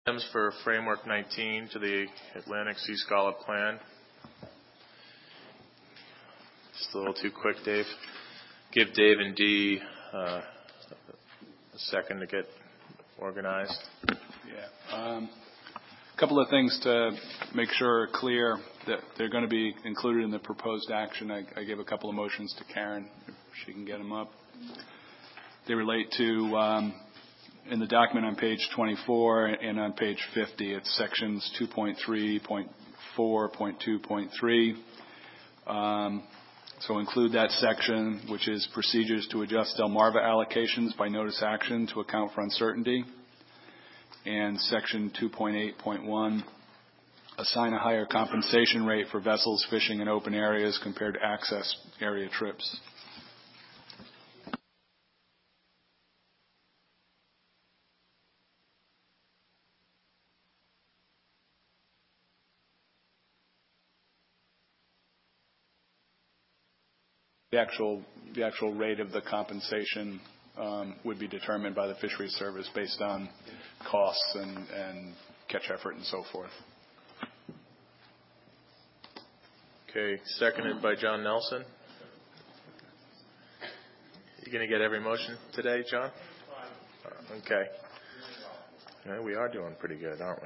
items for Framework 19 to the Atlantic Sea Scala Plan. Just a little too quick, Dave. Give Dave and Dee a second to get organized. Yeah. A couple of things to make sure are clear that they're going to be included in the proposed action. I gave a couple of motions to Karen, if she can get them up. They relate to, in the document on page 24 and on page 50, it's sections 2.3, 0.4, 0.2, so include that section, which is procedures to adjust Delmarva allocations by notice action to account for uncertainty. And section 2.8.1, assign a higher compensation rate for vessels fishing in open areas compared to access area trips. The actual rate of the compensation would be determined by the Fisheries Service based on costs and catch effort and so forth. Okay, seconded by John Nelson. You going to get every motion today, John? Okay. Yeah, we are doing pretty good, aren't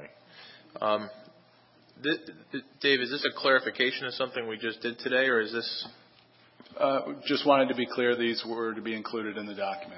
we? Dave, is this a clarification of something we just did today, or is this... Just wanted to be clear these were to be included in the document.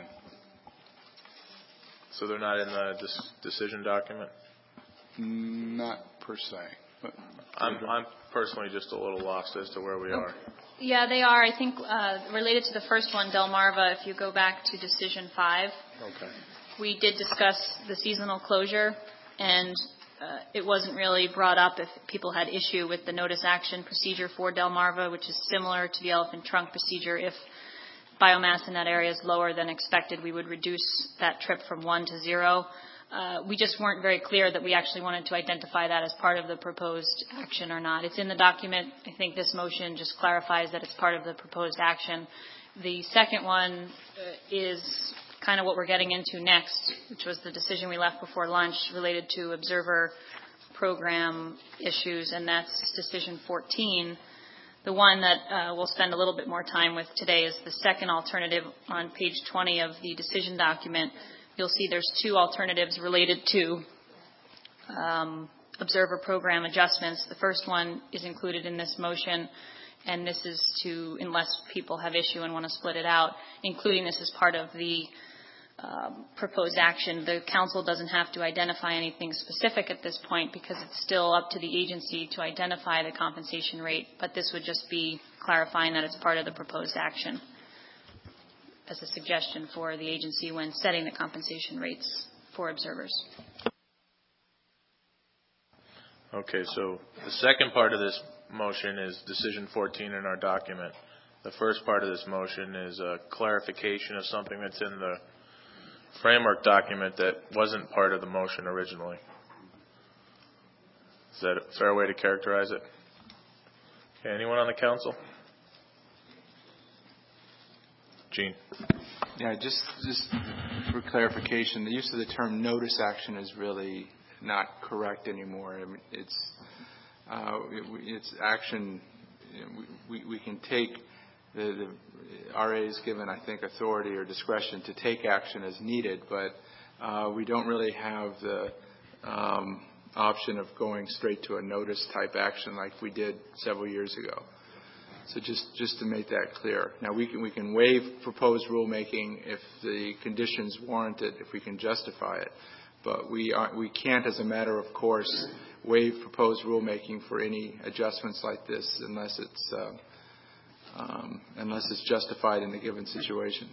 So they're not in the decision document? Not per se. But I'm personally just a little lost as to where we are. Yeah, they are. I think related to the first one, Delmarva, if you go back to decision 5, okay. We did discuss the seasonal closure, and it wasn't really brought up if people had issue with the notice action procedure for Delmarva, which is similar to the elephant trunk procedure. If biomass in that area is lower than expected, we would reduce that trip from 1 to 0. We just weren't very clear that we actually wanted to identify that as part of the proposed action or not. It's in the document. I think this motion just clarifies that it's part of the proposed action. The second one is kind of what we're getting into next, which was the decision we left before lunch related to observer program issues, and that's decision 14. The one that we'll spend a little bit more time with today is the second alternative on page 20 of the decision document. You'll see there's 2 alternatives related to observer program adjustments. The first one is included in this motion, and this is to, unless people have issue and want to split it out, including this as part of the proposed action. The council doesn't have to identify anything specific at this point because it's still up to the agency to identify the compensation rate, but this would just be clarifying that it's part of the proposed action as a suggestion for the agency when setting the compensation rates for observers. Okay, so the second part of this motion is decision 14 in our document. The first part of this motion is a clarification of something that's in the framework document that wasn't part of the motion originally. Is that a fair way to characterize it? Okay, anyone on the council? Gene. Yeah, just for clarification, the use of the term notice action is really not correct anymore. I mean, it's action. We can take the RA is given, I think, authority or discretion to take action as needed, but we don't really have the option of going straight to a notice type action like we did several years ago. So just to make that clear. Now we can waive proposed rulemaking if the conditions warrant it, if we can justify it, but we can't, as a matter of course, waive proposed rulemaking for any adjustments like this unless it's justified in the given situation.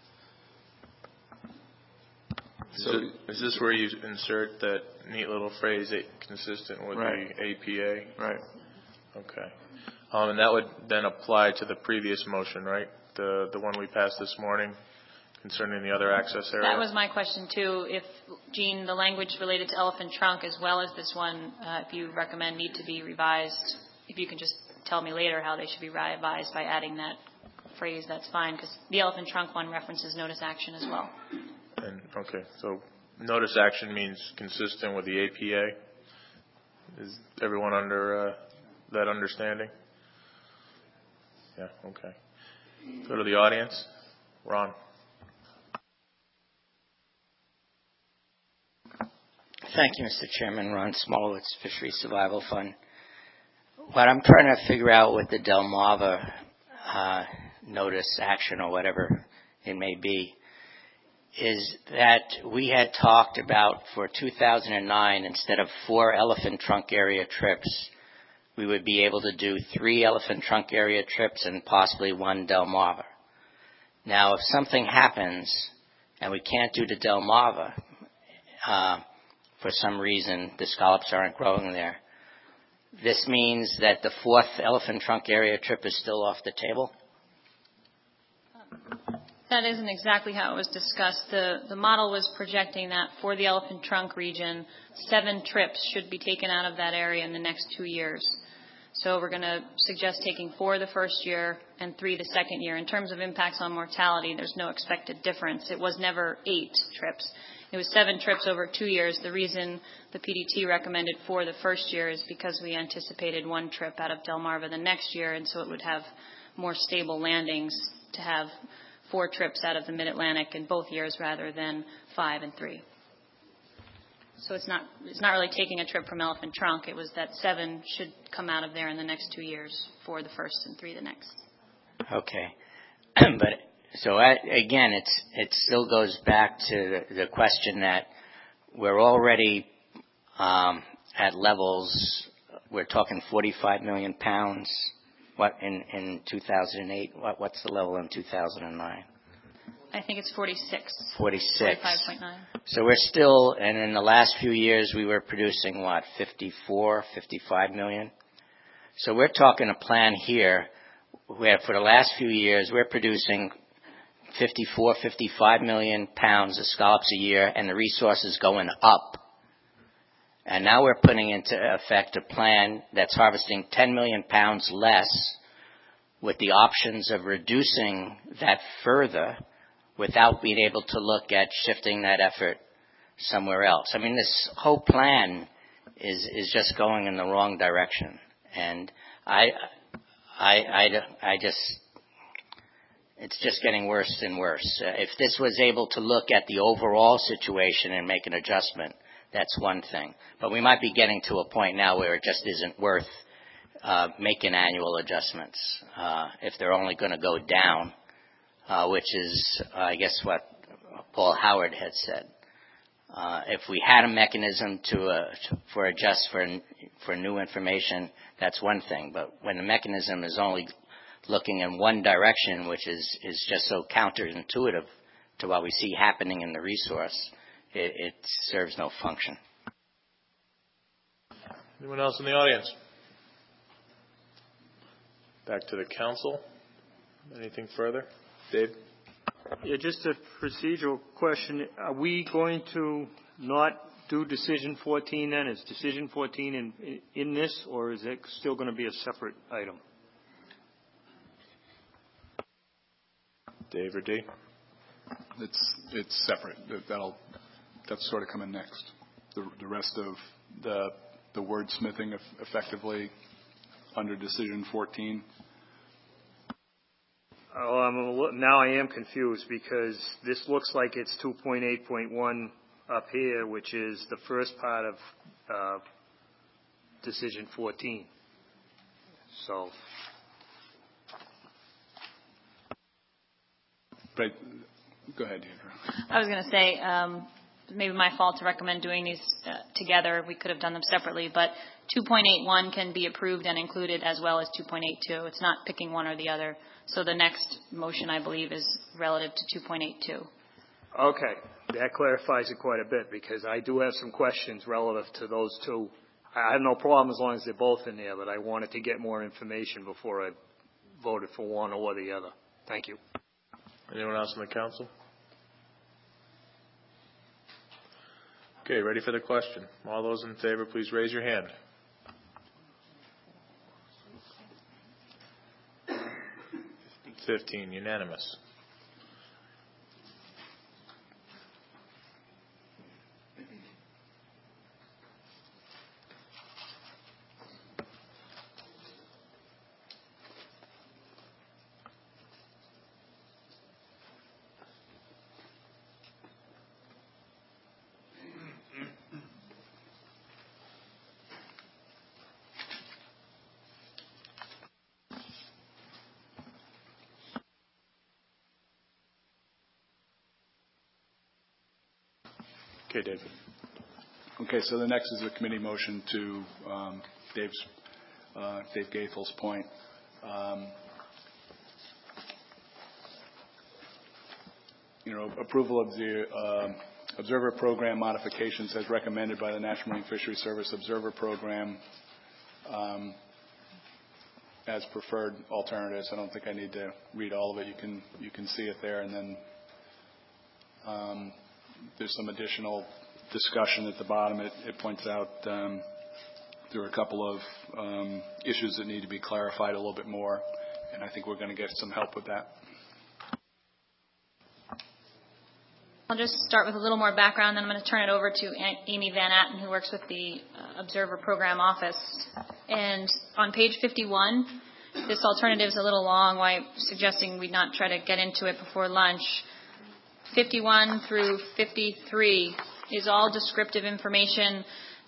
So is this where you insert that neat little phrase consistent with right. the APA? Right. Okay. And that would then apply to the previous motion, right? The one we passed this morning concerning the other access area? That was my question, too. If, Gene, the language related to elephant trunk as well as this one, if you recommend need to be revised, if you can just tell me later how they should be revised by adding that phrase, that's fine, because the elephant trunk one references notice action as well. And, okay, so notice action means consistent with the APA. Is everyone under that understanding? Yeah, okay. Go to the audience. Ron. Thank you, Mr. Chairman. Ron Smolowitz, Fishery Survival Fund. What I'm trying to figure out with the Delmarva notice action or whatever it may be is that we had talked about for 2009, instead of 4 elephant trunk area trips, we would be able to do 3 elephant trunk area trips and possibly 1 Delmarva. Now, if something happens and we can't do the Delmarva, for some reason the scallops aren't growing there, this means that the 4th elephant trunk area trip is still off the table? That isn't exactly how it was discussed. The model was projecting that for the elephant trunk region, 7 trips should be taken out of that area in the next 2 years. So we're going to suggest taking 4 the first year and 3 the second year. In terms of impacts on mortality, there's no expected difference. It was never 8 trips. It was 7 trips over 2 years. The reason the PDT recommended 4 the first year is because we anticipated 1 trip out of Delmarva the next year, and so it would have more stable landings to have 4 trips out of the Mid-Atlantic in both years rather than 5 and 3. So it's not really taking a trip from Elephant Trunk. It was that 7 should come out of there in the next 2 years, 4 the first and 3 the next. Okay. But so again, it still goes back to the question that we're already at levels. We're talking 45 million pounds. What in 2008? What's the level in 2009? I think it's 46. 46. 45.9. So we're still, and in the last few years we were producing what, 54, 55 million? So we're talking a plan here where for the last few years we're producing 54, 55 million pounds of scallops a year, and the resource is going up. And now we're putting into effect a plan that's harvesting 10 million pounds less with the options of reducing that further without being able to look at shifting that effort somewhere else. I mean, this whole plan is just going in the wrong direction. And I just, it's just getting worse and worse. If this was able to look at the overall situation and make an adjustment, that's one thing. But we might be getting to a point now where it just isn't worth making annual adjustments if they're only going to go down, which is, I guess, what Paul Howard had said. If we had a mechanism for adjust for new information, that's one thing. But when the mechanism is only looking in one direction, which is just so counterintuitive to what we see happening in the resource, it serves no function. Anyone else in the audience? Back to the council. Anything further? Dave? Yeah, just a procedural question. Are we going to not do Decision 14 then? Is Decision 14 in this, or is it still going to be a separate item? Dave or D? It's separate. That's sort of coming next. The rest of the wordsmithing effectively under Decision 14. Oh, now I am confused because this looks like it's 2.8.1 up here, which is the first part of Decision 14. So. But go ahead, Deidre. I was going to say, maybe my fault to recommend doing these together. We could have done them separately, but 2.81 can be approved and included as well as 2.82. It's not picking one or the other. So the next motion, I believe, is relative to 2.82. Okay. That clarifies it quite a bit because I do have some questions relative to those two. I have no problem as long as they're both in there, but I wanted to get more information before I voted for one or the other. Thank you. Anyone else in the council? Okay, ready for the question. All those in favor, please raise your hand. $15, unanimous. Okay, Dave. Okay, so the next is a committee motion to Dave Gaithel's point. Approval of the Observer Program modifications as recommended by the National Marine Fisheries Service Observer Program as preferred alternatives. I don't think I need to read all of it. You can see it there, and then there's some additional discussion at the bottom. It points out there are a couple of issues that need to be clarified a little bit more, and I think we're going to get some help with that. I'll just start with a little more background, then I'm going to turn it over to Amy Van Atten, who works with the Observer Program Office. And on page 51, this alternative is a little long, why I'm suggesting we not try to get into it before lunch. 51 through 53 is all descriptive information,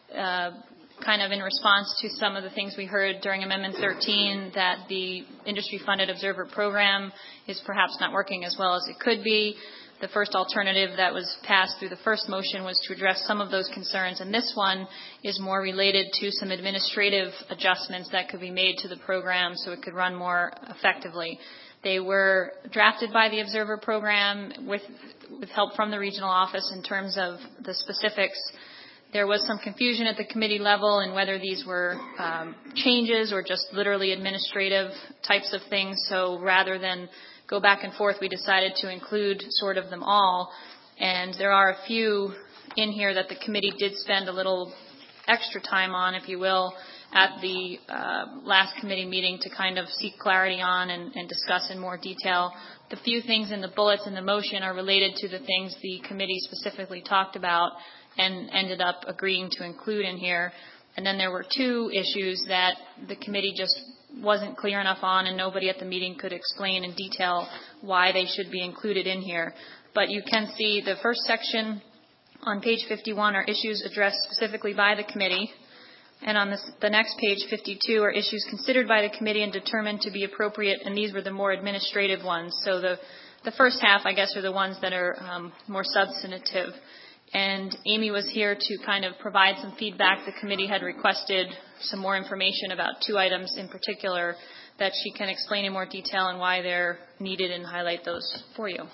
kind of in response to some of the things we heard during Amendment 13, that the industry-funded observer program is perhaps not working as well as it could be. The first alternative that was passed through the first motion was to address some of those concerns, and this one is more related to some administrative adjustments that could be made to the program so it could run more effectively. They were drafted by the Observer Program with help from the regional office in terms of the specifics. There was some confusion at the committee level in whether these were changes or just literally administrative types of things. So rather than go back and forth, we decided to include sort of them all. And there are a few in here that the committee did spend a little extra time on, if you will, at the last committee meeting to kind of seek clarity on and discuss in more detail. The few things in the bullets in the motion are related to the things the committee specifically talked about and ended up agreeing to include in here. And then there were two issues that the committee just wasn't clear enough on, and nobody at the meeting could explain in detail why they should be included in here. But you can see the first section on page 51 are issues addressed specifically by the committee. And on the next page, 52, are issues considered by the committee and determined to be appropriate, and these were the more administrative ones. So the first half, I guess, are the ones that are more substantive. And Amy was here to kind of provide some feedback. The committee had requested some more information about two items in particular that she can explain in more detail and why they're needed and highlight those for you.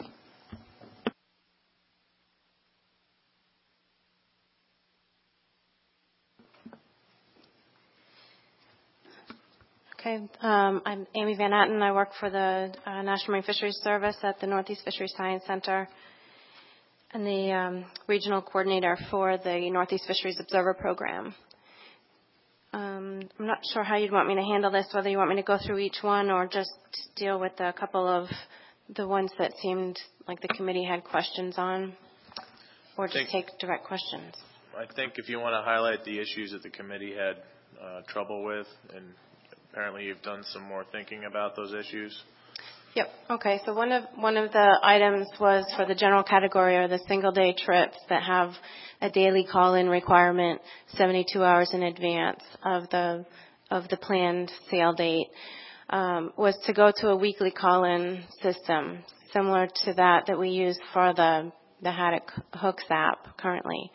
Okay, I'm Amy Van Atten. I work for the National Marine Fisheries Service at the Northeast Fisheries Science Center and the regional coordinator for the Northeast Fisheries Observer Program. I'm not sure how you'd want me to handle this, whether you want me to go through each one or just deal with a couple of the ones that seemed like the committee had questions on, or just take direct questions. I think if you want to highlight the issues that the committee had trouble with, and apparently you've done some more thinking about those issues. Yep. Okay. So one of the items was for the general category or the single day trips that have a daily call-in requirement 72 hours in advance of the planned sail date, was to go to a weekly call-in system similar to that we use for the Haddock Hooks app currently.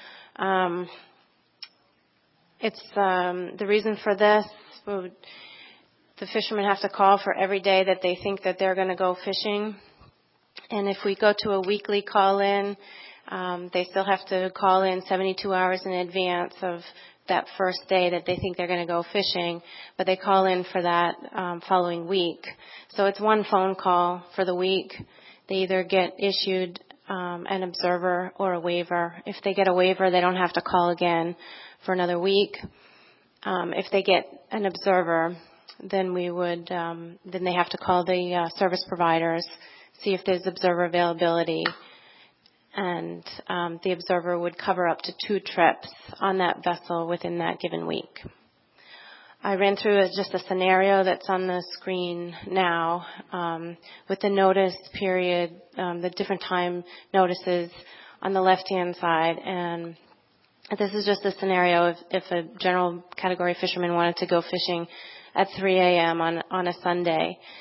It's the reason for this. The fishermen have to call for every day that they think that they're going to go fishing. And if we go to a weekly call-in, they still have to call in 72 hours in advance of that first day that they think they're going to go fishing, but they call in for that following week. So it's one phone call for the week. They either get issued an observer or a waiver. If they get a waiver, they don't have to call again for another week. If they get an observer, then then they have to call the service providers, see if there's observer availability, and the observer would cover up to 2 trips on that vessel within that given week. I ran through just a scenario that's on the screen now with the notice period, the different time notices on the left-hand side, and this is just a scenario if a general category fisherman wanted to go fishing at 3 a.m. on a Sunday.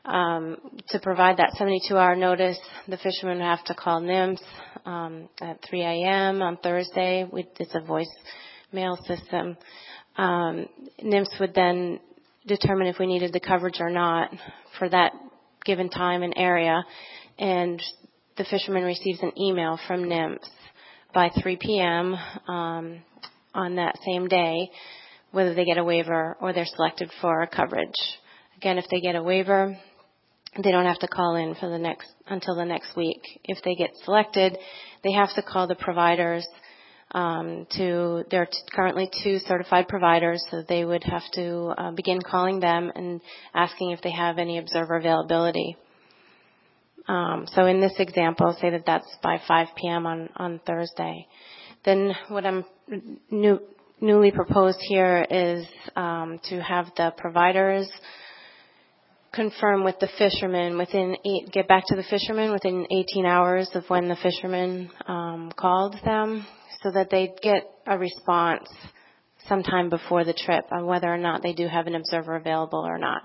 To provide that 72-hour notice, the fishermen would have to call NIMS at 3 a.m. on Thursday. It's a voicemail system. NIMS would then determine if we needed the coverage or not for that given time and area, and the fisherman receives an email from NIMS by 3 p.m. On that same day, whether they get a waiver or they're selected for coverage. Again, if they get a waiver, they don't have to call in for until the next week. If they get selected, they have to call the providers. There are currently 2 certified providers, so they would have to begin calling them and asking if they have any observer availability. So in this example, say that that's by 5 p.m. on Thursday. Then what I'm newly proposed here is to have the providers confirm with the fishermen get back to the fishermen within 18 hours of when the fisherman called them, so that they get a response sometime before the trip on whether or not they do have an observer available or not.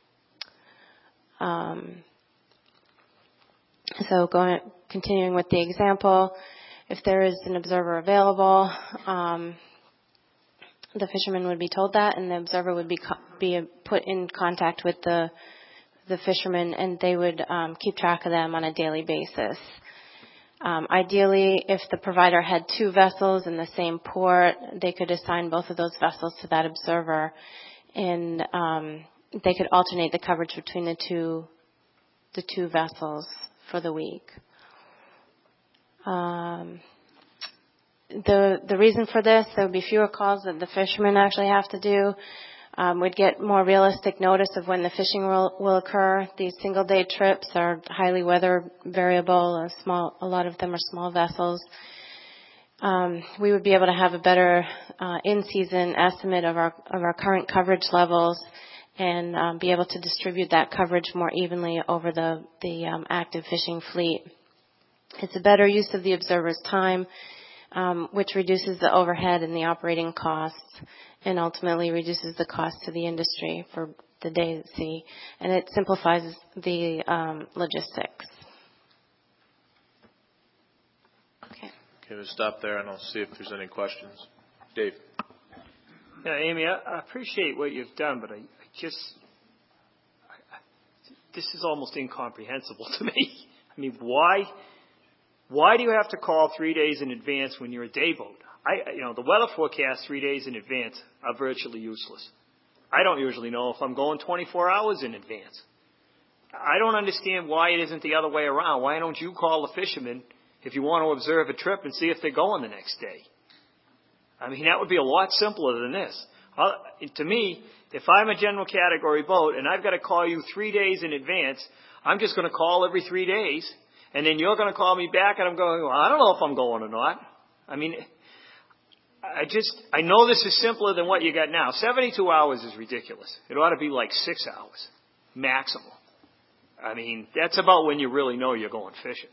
So continuing with the example, if there is an observer available, the fisherman would be told that, and the observer would be put in contact with the fisherman, and they would keep track of them on a daily basis. Ideally, if the provider had 2 vessels in the same port, they could assign both of those vessels to that observer, and they could alternate the coverage between the two vessels for the week. The reason for this, there would be fewer calls that the fishermen actually have to do. We'd get more realistic notice of when the fishing will occur. These single-day trips are highly weather variable. A lot of them are small vessels. We would be able to have a better in-season estimate of our current coverage levels, and be able to distribute that coverage more evenly over the active fishing fleet. It's a better use of the observer's time, which reduces the overhead and the operating costs, and ultimately reduces the cost to the industry for the day at sea, and it simplifies the logistics. Okay, we'll stop there, and I'll see if there's any questions. Dave. Yeah, Amy, I appreciate what you've done, but this is almost incomprehensible to me. I mean, why do you have to call 3 days in advance when you're a day boat? The weather forecasts 3 days in advance are virtually useless. I don't usually know if I'm going 24 hours in advance. I don't understand why it isn't the other way around. Why don't you call the fishermen if you want to observe a trip and see if they're going the next day? I mean, that would be a lot simpler than this. To me, if I'm a general category boat and I've got to call you 3 days in advance, I'm just going to call every 3 days, and then you're going to call me back, and I'm going, well, I don't know if I'm going or not. I mean, I know this is simpler than what you got now. 72 hours is ridiculous. It ought to be like 6 hours, maximum. I mean, that's about when you really know you're going fishing.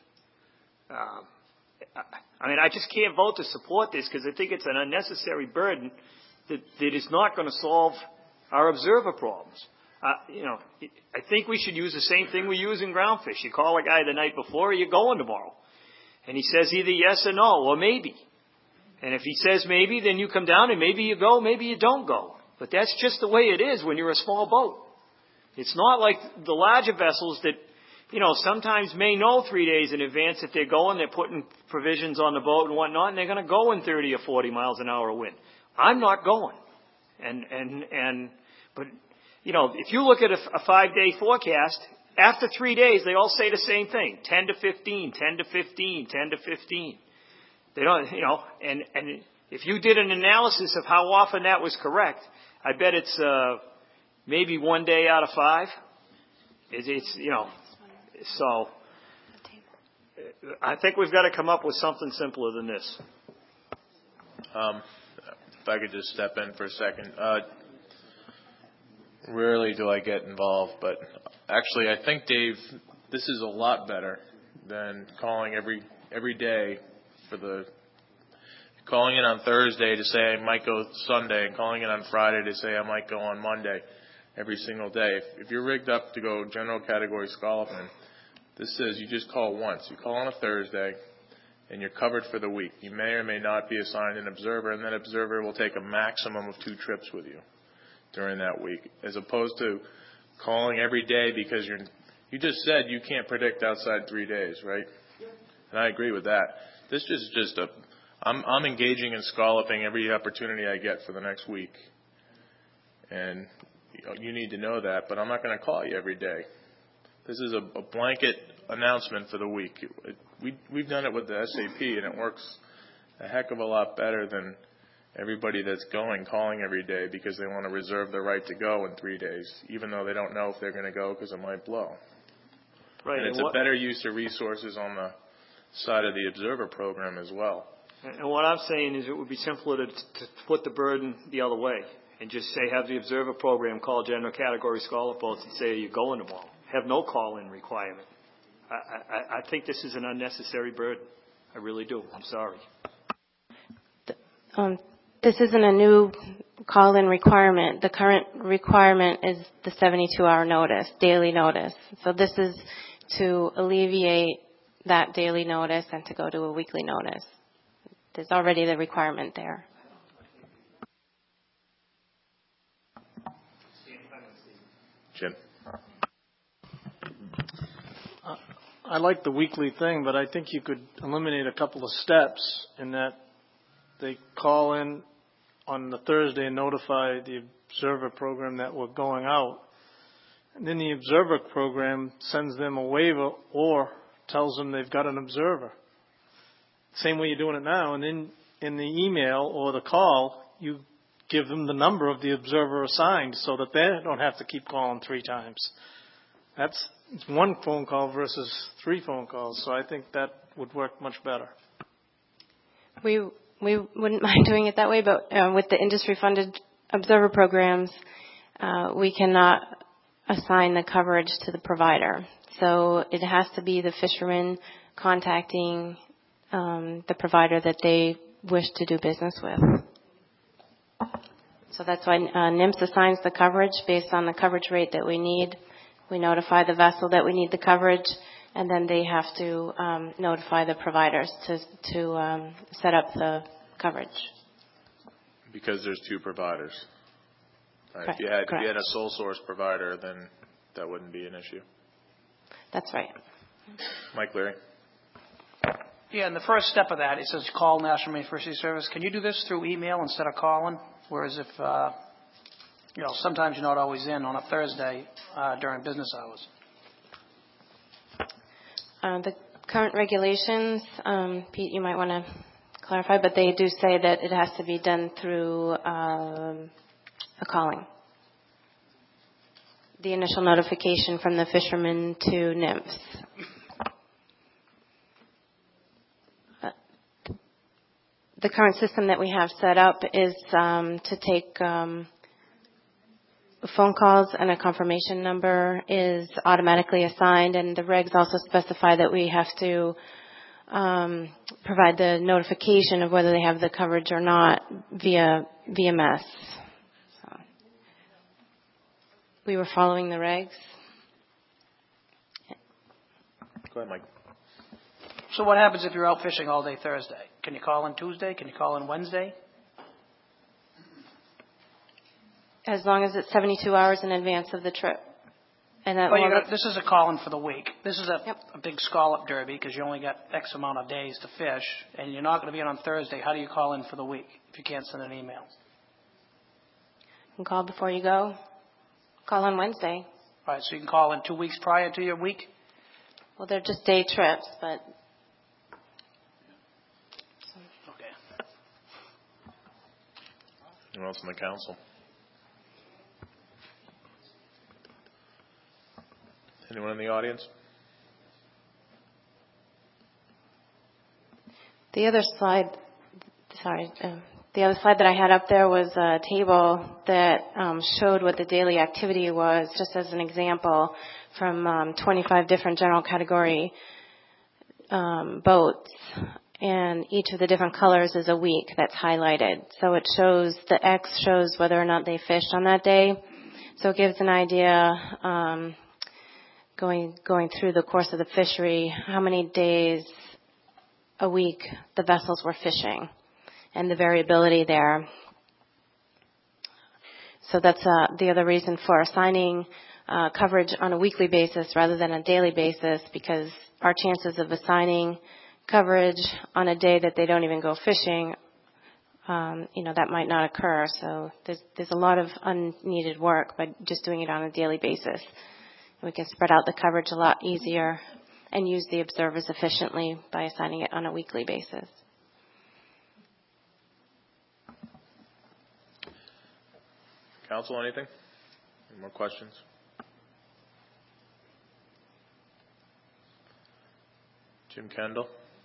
I just can't vote to support this because I think it's an unnecessary burden that is not going to solve our observer problems. I think we should use the same thing we use in ground fish. You call a guy the night before, or you're going tomorrow. And he says either yes or no, or maybe. And if he says maybe, then you come down and maybe you go, maybe you don't go. But that's just the way it is when you're a small boat. It's not like the larger vessels that, sometimes may know 3 days in advance that they're going, they're putting provisions on the boat and whatnot, and they're going to go in 30 or 40 miles an hour wind. I'm not going. But if you look at a 5-day forecast, after 3 days, they all say the same thing, 10 to 15, 10 to 15, 10 to 15. They don't, and if you did an analysis of how often that was correct, I bet it's maybe 1 day out of 5. So I think we've got to come up with something simpler than this. If I could just step in for a second. Rarely do I get involved, but actually I think, Dave, this is a lot better than calling every day calling in on Thursday to say I might go Sunday and calling in on Friday to say I might go on Monday. every single day. If you're rigged up to go general category Scolopin, this says you just call once. You call on a Thursday, and you're covered for the week. You may or may not be assigned an observer, and that observer will take a maximum of 2 trips with you during that week, as opposed to calling every day because you just said you can't predict outside 3 days, right? And I agree with that. This is just I'm engaging in scalloping every opportunity I get for the next week. And you need to know that, but I'm not going to call you every day. This is a blanket announcement for the week. We've done it with the SAP, and it works a heck of a lot better than everybody that's calling every day because they want to reserve the right to go in 3 days, even though they don't know if they're going to go because it might blow. Right. And it's a better use of resources on the side of the observer program as well. And what I'm saying is it would be simpler to put the burden the other way and just say have the observer program call general category scholar boats and say you're going tomorrow. Have no call-in requirement. I think this is an unnecessary burden. I really do. I'm sorry. This isn't a new call-in requirement. The current requirement is the 72-hour notice, daily notice. So this is to alleviate that daily notice and to go to a weekly notice. There's already the requirement there. Jim? I like the weekly thing, but I think you could eliminate a couple of steps in that they call in on the Thursday and notify the observer program that we're going out. And then the observer program sends them a waiver or tells them they've got an observer. Same way you're doing it now. And then in the email or the call, you give them the number of the observer assigned so that they don't have to keep calling 3 times. That's 1 phone call versus 3 phone calls. So I think that would work much better. We wouldn't mind doing it that way, but with the industry-funded observer programs, we cannot assign the coverage to the provider. So it has to be the fisherman contacting the provider that they wish to do business with. So that's why NIMS assigns the coverage based on the coverage rate that we need. We notify the vessel that we need the coverage, and then they have to notify the providers to set up the coverage. Because there's 2 providers. Right? Correct. If you had a sole source provider, then that wouldn't be an issue. That's right. Mike Leary. Yeah, and the first step of that, it says call National Marine Fisheries Service. Can you do this through email instead of calling? Whereas if, sometimes you're not always in on a Thursday during business hours. The current regulations, Pete, you might want to clarify, but they do say that it has to be done through a calling. The initial notification from the fisherman to NIMS. The current system that we have set up is to take phone calls, and a confirmation number is automatically assigned, and the regs also specify that we have to provide the notification of whether they have the coverage or not via VMS. So we were following the regs. Go ahead, Mike. So what happens if you're out fishing all day Thursday? Can you call in Tuesday? Can you call in Wednesday? As long as it's 72 hours in advance of the trip. And that This is a call-in for the week. This is a big scallop derby because you only got X amount of days to fish, and you're not going to be in on Thursday. How do you call in for the week if you can't send an email? You can call before you go. Call on Wednesday. All right, so you can call in 2 weeks prior to your week? Well, they're just day trips, but... Okay. Anyone else on the council? Anyone in the audience? The other slide that I had up there was a table that showed what the daily activity was, just as an example, from 25 different general category boats. And each of the different colors is a week that's highlighted. So it shows, the X shows whether or not they fished on that day. So it gives an idea, going through the course of the fishery, how many days a week the vessels were fishing and the variability there. So that's the other reason for assigning coverage on a weekly basis rather than a daily basis, because our chances of assigning coverage on a day that they don't even go fishing, that might not occur. So there's a lot of unneeded work by just doing it on a daily basis. We can spread out the coverage a lot easier and use the observers efficiently by assigning it on a weekly basis. Council, anything? Any more questions? Jim Kendall?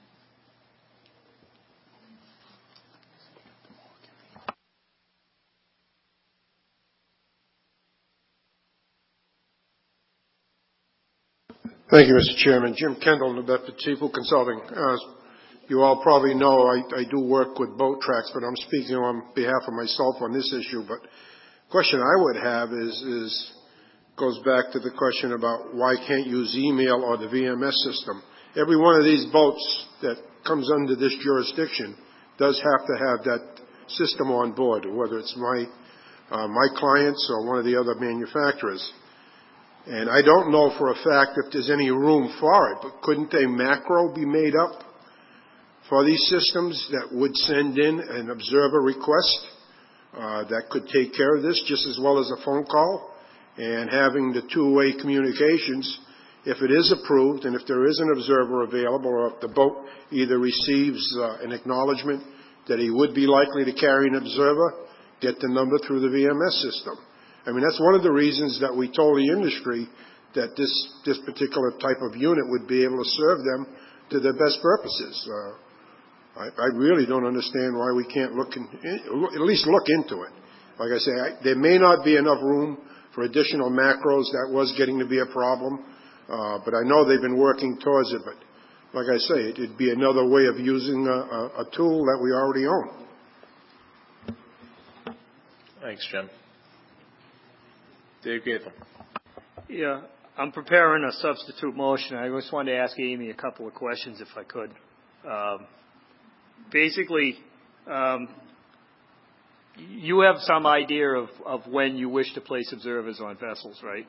Thank you, Mr. Chairman. Jim Kendall, New Bedford Seafood Consulting. You all probably know I do work with boat tracks, but I'm speaking on behalf of myself on this issue. But the question I would have goes back to the question about why can't you use email or the VMS system. Every one of these boats that comes under this jurisdiction does have to have that system on board, whether it's my clients or one of the other manufacturers. And I don't know for a fact if there's any room for it, but couldn't a macro be made up for these systems that would send in an observer request that could take care of this just as well as a phone call, and having the two-way communications if it is approved and if there is an observer available, or if the boat either receives an acknowledgement that he would be likely to carry an observer, get the number through the VMS system. I mean, that's one of the reasons that we told the industry that this particular type of unit would be able to serve them to their best purposes. I really don't understand why we can't at least look into it. Like I say, there may not be enough room for additional macros. That was getting to be a problem. But I know they've been working towards it. But like I say, it'd be another way of using a tool that we already own. Thanks, Jim. Dave Gaethel. Yeah, I'm preparing a substitute motion. I just wanted to ask Amy a couple of questions if I could. Basically, you have some idea of when you wish to place observers on vessels, right?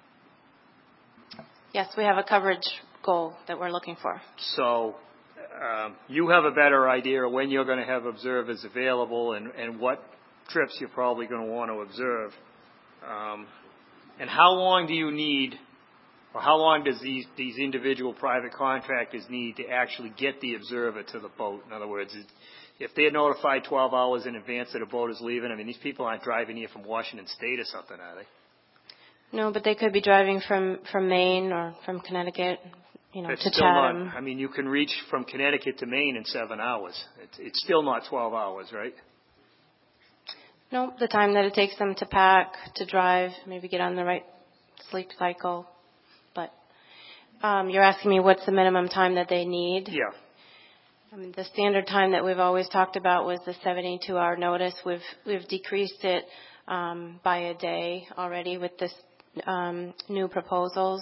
Yes, we have a coverage goal that we're looking for. So you have a better idea of when you're going to have observers available and what trips you're probably going to want to observe. And how long do you need, or how long does these individual private contractors need to actually get the observer to the boat? In other words, if they're notified 12 hours in advance that a boat is leaving, I mean, these people aren't driving here from Washington State or something, are they? No, but they could be driving from Maine or from Connecticut, to Chatham. I mean, you can reach from Connecticut to Maine in 7 hours. It's still not 12 hours, right? No, the time that it takes them to pack, to drive, maybe get on the right sleep cycle. But you're asking me what's the minimum time that they need? Yeah. I mean, the standard time that we've always talked about was the 72-hour notice. We've decreased it by a day already with this new proposals.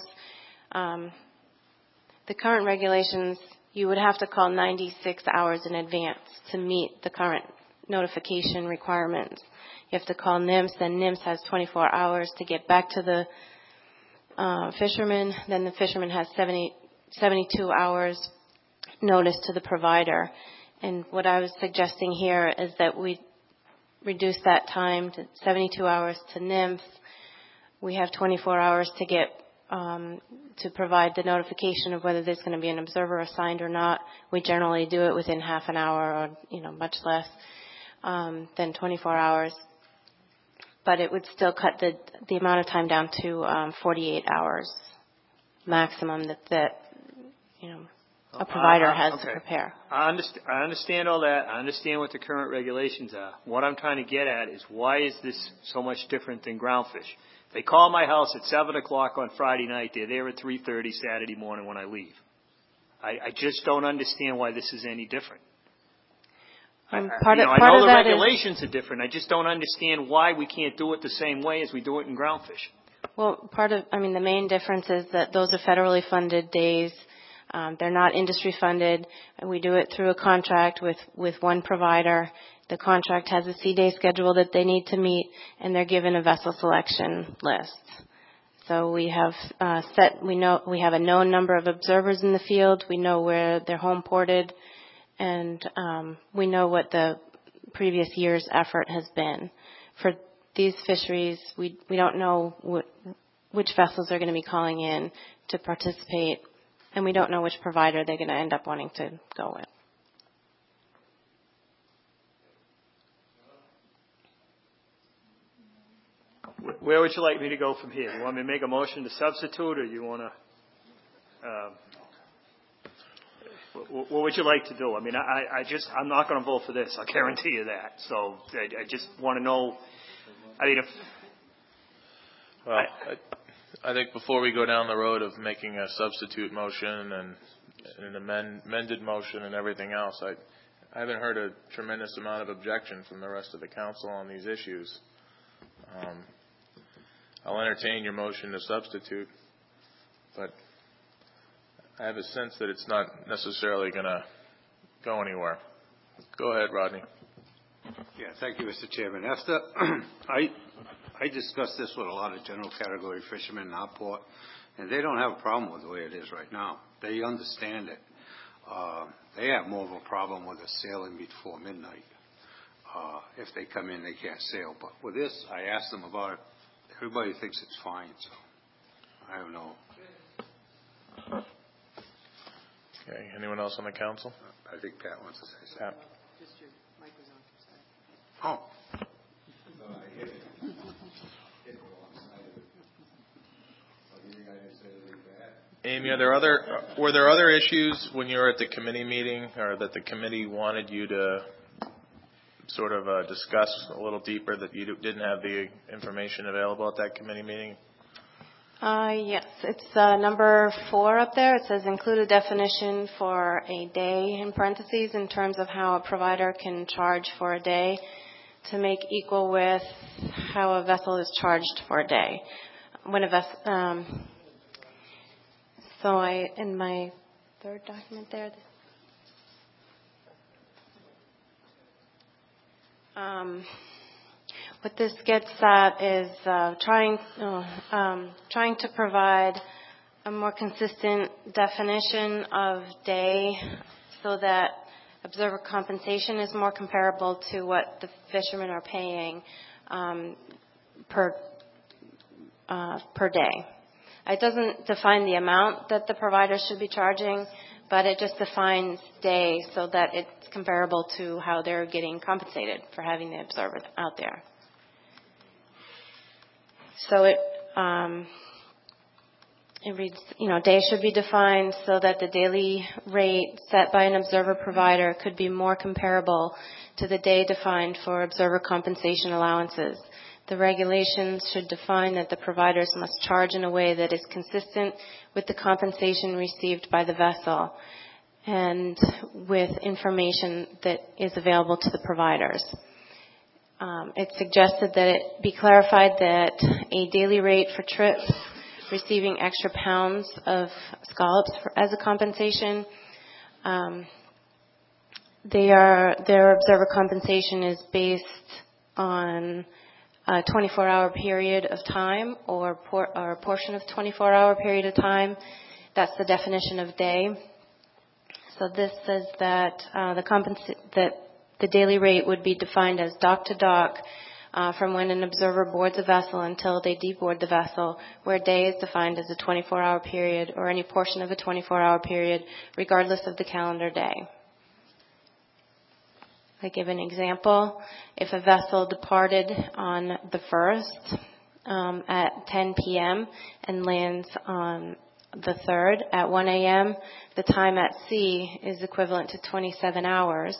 The current regulations, you would have to call 96 hours in advance to meet the current notification requirements. You have to call NIMS, then NIMS has 24 hours to get back to the fisherman. Then the fisherman has 72 hours notice to the provider. And what I was suggesting here is that we reduce that time to 72 hours to NIMS. We have 24 hours to get to provide the notification of whether there's going to be an observer assigned or not. We generally do it within half an hour or much less than 24 hours. But it would still cut the amount of time down to 48 hours maximum that a provider has to prepare. I understand all that. I understand what the current regulations are. What I'm trying to get at is why is this so much different than groundfish? They call my house at 7 o'clock on Friday night. They're there at 3:30 Saturday morning when I leave. I just don't understand why this is any different. Part I of know the that is, regulations are different. I just don't understand why we can't do it the same way as we do it in ground fish. well, the main difference is that those are federally funded days. They're not industry funded. We do it through a contract with one provider. The contract has a C-day schedule that they need to meet, and they're given a vessel selection list. So we have we have a known number of observers in the field. We know where they're home ported, and we know what the previous year's effort has been. For these fisheries, we don't know which vessels are going to be calling in to participate, and we don't know which provider they're going to end up wanting to go with. Where would you like me to go from here? You want me to make a motion to substitute, or you want to? What would you like to do? I mean, I'm not going to vote for this. I guarantee you that. So I just want to know. I mean, I think before we go down the road of making a substitute motion and an amended motion and everything else, I haven't heard a tremendous amount of objection from the rest of the council on these issues. I'll entertain your motion to substitute, but I have a sense that it's not necessarily going to go anywhere. Go ahead, Rodney. Yeah, thank you, Mr. Chairman. After I discussed this with a lot of general category fishermen in our port, and they don't have a problem with the way it is right now. They understand it. They have more of a problem with us sailing before midnight. If they come in, they can't sail. But with this, I asked them about it. Everybody thinks it's fine, so I don't know. Okay. Anyone else on the council? I think Pat wants to say Pat. something. Just your mic was on. Amy, were there other issues when you were at the committee meeting, or that the committee wanted you to sort of discuss a little deeper that you didn't have the information available at that committee meeting? Yes, it's number 4 up there. It says include a definition for a day in parentheses in terms of how a provider can charge for a day to make equal with how a vessel is charged for a day. When a vessel, so in my third document there. What this gets at is trying to provide a more consistent definition of day so that observer compensation is more comparable to what the fishermen are paying per day. It doesn't define the amount that the provider should be charging, but it just defines day so that it's comparable to how they're getting compensated for having the observer out there. So it reads, day should be defined so that the daily rate set by an observer provider could be more comparable to the day defined for observer compensation allowances. The regulations should define that the providers must charge in a way that is consistent with the compensation received by the vessel and with information that is available to the providers. It's suggested that it be clarified that a daily rate for trips receiving extra pounds of scallops as a compensation, their observer compensation is based on a 24-hour period of time or a portion of 24-hour period of time. That's the definition of day. So this says that the daily rate would be defined as dock to dock from when an observer boards a vessel until they deboard the vessel, where day is defined as a 24-hour period or any portion of a 24-hour period, regardless of the calendar day. I give an example. If a vessel departed on the 1st at 10 p.m. and lands on the 3rd at 1 a.m., the time at sea is equivalent to 27 hours.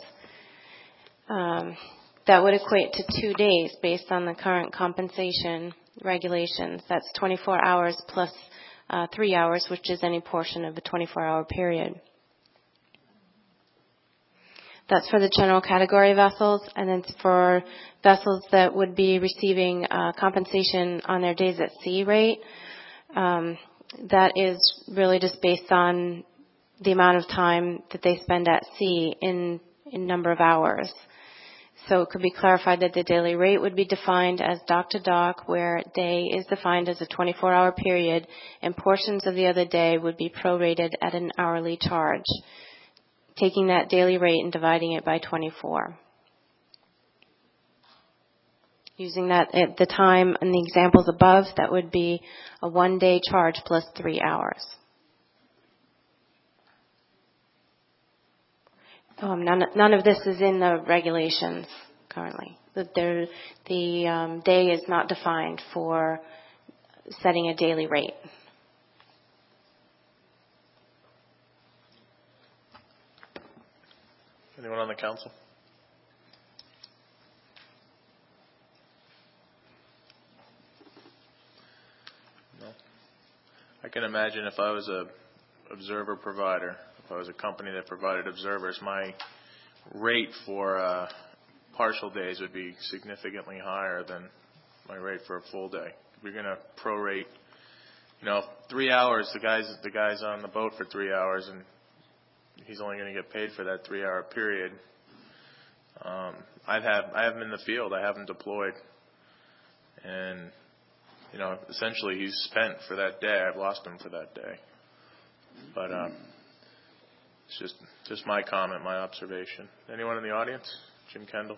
That would equate to 2 days based on the current compensation regulations. That's 24 hours plus 3 hours, which is any portion of a 24-hour period. That's for the general category vessels, and then for vessels that would be receiving compensation on their days at sea rate. That is really just based on the amount of time that they spend at sea in number of hours. So it could be clarified that the daily rate would be defined as dock to dock, where day is defined as a 24-hour period, and portions of the other day would be prorated at an hourly charge, taking that daily rate and dividing it by 24. Using that at the time in the examples above, that would be a one-day charge plus 3 hours. None of this is in the regulations currently. The day is not defined for setting a daily rate. Anyone on the council? No. I can imagine if I was a observer provider, if I was a company that provided observers, my rate for partial days would be significantly higher than my rate for a full day. We're going to prorate, 3 hours. The guy's on the boat for 3 hours, and he's only going to get paid for that 3-hour period. I have him in the field. I have him deployed, and essentially he's spent for that day. I've lost him for that day. But it's just my comment, my observation. Anyone in the audience? Jim Kendall.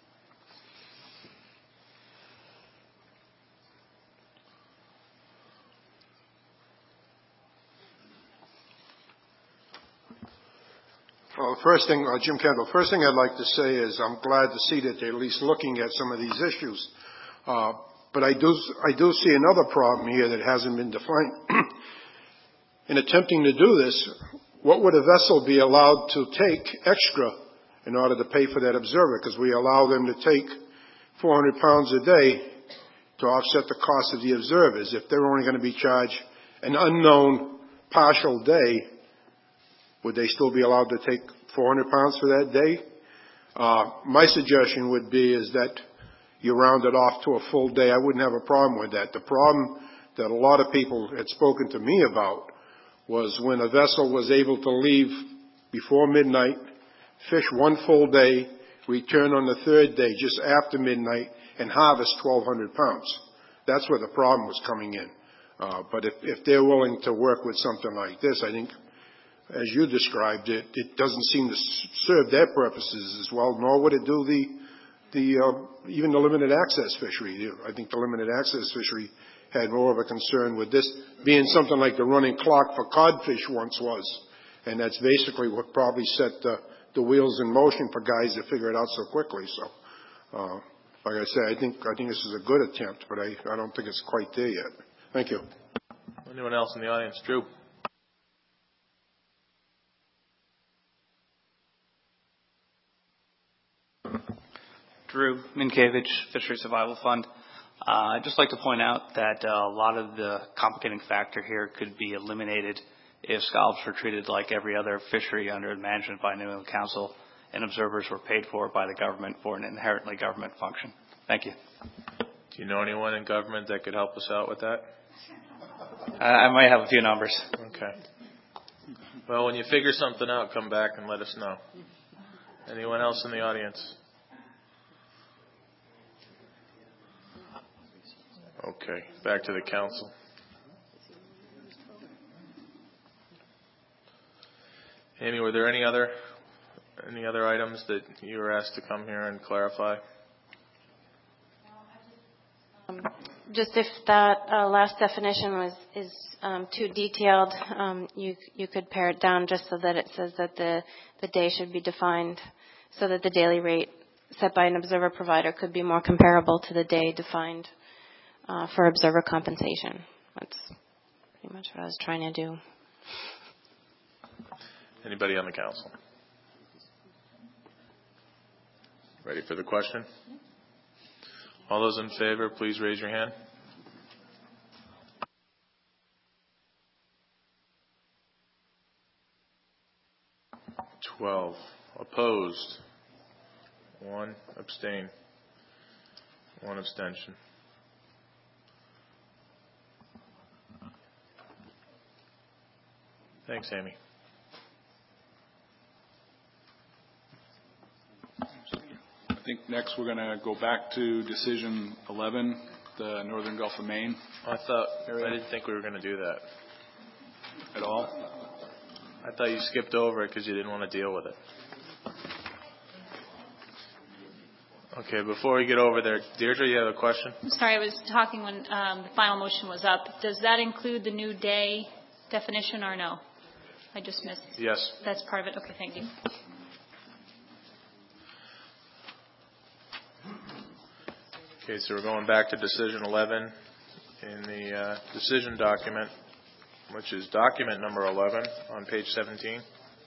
Well, Jim Kendall, first thing I'd like to say is I'm glad to see that they're at least looking at some of these issues. But I do see another problem here that hasn't been defined. In attempting to do this, what would a vessel be allowed to take extra in order to pay for that observer? Because we allow them to take 400 pounds a day to offset the cost of the observers. If they're only going to be charged an unknown partial day, would they still be allowed to take 400 pounds for that day? My suggestion would be is that you round it off to a full day. I wouldn't have a problem with that. The problem that a lot of people had spoken to me about was when a vessel was able to leave before midnight, fish one full day, return on the third day just after midnight, and harvest 1,200 pounds. That's where the problem was coming in. But if they're willing to work with something like this, I think, as you described it, it doesn't seem to serve their purposes as well, nor would it do even the limited access fishery. I think the limited access fishery had more of a concern with this being something like the running clock for codfish once was. And that's basically what probably set the wheels in motion for guys to figure it out so quickly. So, like I said, I think this is a good attempt, but I don't think it's quite there yet. Thank you. Anyone else in the audience? Drew. Drew Minkiewicz, Fishery Survival Fund. I'd just like to point out that a lot of the complicating factor here could be eliminated if scallops were treated like every other fishery under management by New England Council and observers were paid for by the government for an inherently government function. Thank you. Do you know anyone in government that could help us out with that? I might have a few numbers. Okay. Well, when you figure something out, come back and let us know. Anyone else in the audience? Okay, back to the council. Amy, were there any other items that you were asked to come here and clarify? Just if that last definition is too detailed, you could pare it down just so that it says that the day should be defined so that the daily rate set by an observer provider could be more comparable to the day defined for observer compensation. That's pretty much what I was trying to do. Anybody on the council? Ready for the question? All those in favor, please raise your hand. 12. Opposed? 1. Abstain. 1 abstention. Thanks, Amy. I think next we're going to go back to decision 11, the Northern Gulf of Maine. I didn't think we were going to do that. At all? I thought you skipped over it because you didn't want to deal with it. Okay, before we get over there, Deirdre, you have a question? I'm sorry, I was talking when the final motion was up. Does that include the new day definition or no? I just missed. Yes. That's part of it. Okay, thank you. Okay, so we're going back to decision 11 in the decision document, which is document number 11 on page 17.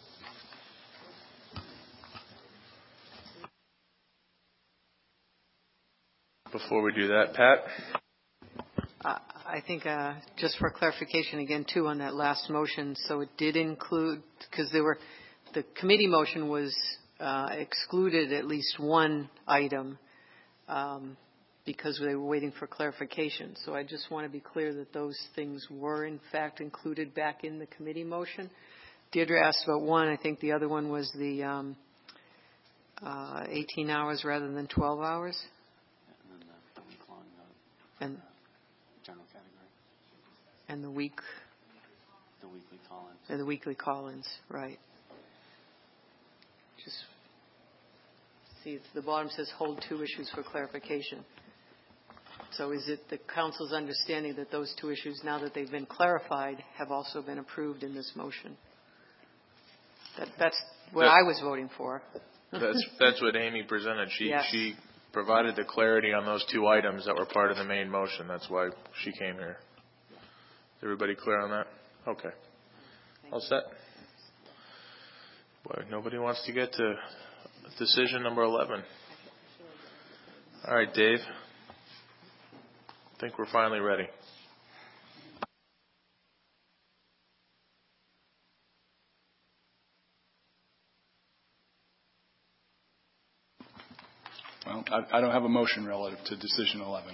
Before we do that, Pat? I think just for clarification again, too, on that last motion, so it did include, because the committee motion was excluded at least one item because they were waiting for clarification. So I just want to be clear that those things were, in fact, included back in the committee motion. Deirdre asked about one. I think the other one was the 18 hours rather than 12 hours. And general category. And the weekly call-ins. And the weekly call-ins, right. Just see, the bottom says hold 2 issues for clarification. So is it the council's understanding that those 2 issues, now that they've been clarified, have also been approved in this motion? That's what I was voting for. That's what Amy presented. She provided the clarity on those 2 items that were part of the main motion. That's why she came here. Is everybody clear on that? Okay. All set? Boy, nobody wants to get to decision number 11. All right, Dave. I think we're finally ready. Well, I don't have a motion relative to decision 11.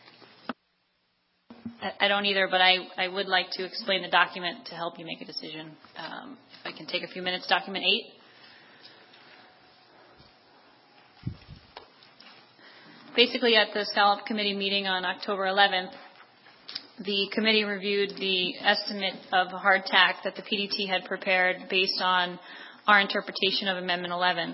I don't either, but I would like to explain the document to help you make a decision. If I can take a few minutes, document 8. Basically, at the Scallop Committee meeting on October 11th, the committee reviewed the estimate of hardtack that the PDT had prepared based on our interpretation of Amendment 11.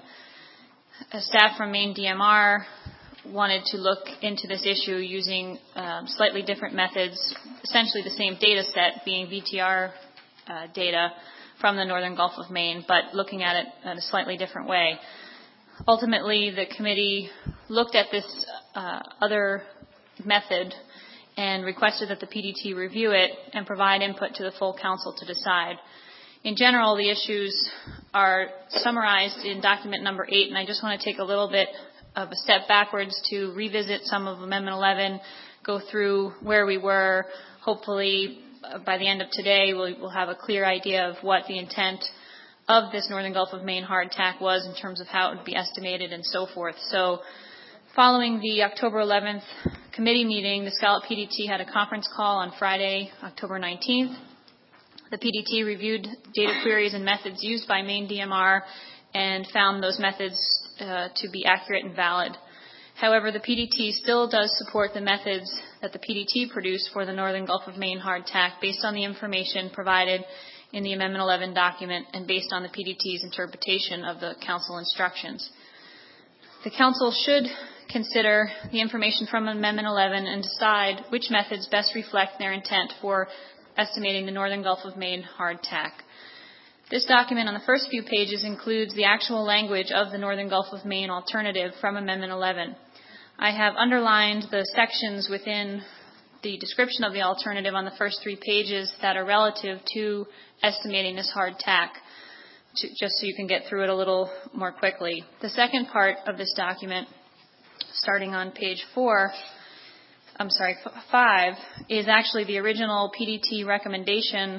Staff from Maine DMR wanted to look into this issue using slightly different methods, essentially the same data set being VTR data from the Northern Gulf of Maine, but looking at it in a slightly different way. Ultimately, the committee looked at this other method and requested that the PDT review it and provide input to the full council to decide. In general, the issues are summarized in document number 8, and I just want to take a little bit of a step backwards to revisit some of Amendment 11, go through where we were. Hopefully, by the end of today, we'll have a clear idea of what the intent of this Northern Gulf of Maine hardtack was in terms of how it would be estimated and so forth. So following the October 11th committee meeting, the Scallop PDT had a conference call on Friday, October 19th. The PDT reviewed data queries and methods used by Maine DMR and found those methods to be accurate and valid. However, the PDT still does support the methods that the PDT produced for the Northern Gulf of Maine hardtack based on the information provided in the Amendment 11 document and based on the PDT's interpretation of the council instructions. The council should consider the information from Amendment 11 and decide which methods best reflect their intent for estimating the Northern Gulf of Maine hardtack. This document on the first few pages includes the actual language of the Northern Gulf of Maine alternative from Amendment 11. I have underlined the sections within the description of the alternative on the first 3 pages that are relative to estimating this hardtack, just so you can get through it a little more quickly. The second part of this document, starting on page 5, is actually the original PDT recommendation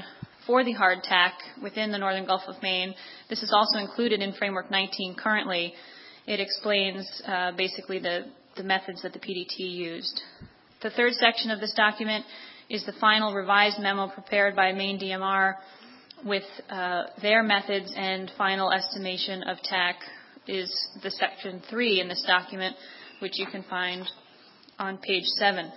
for the hardtack within the northern Gulf of Maine. This is also included in Framework 19 currently. It explains basically the methods that the PDT used. The third section of this document is the final revised memo prepared by Maine DMR with their methods and final estimation of TAC is the section 3 in this document, which you can find on page 7.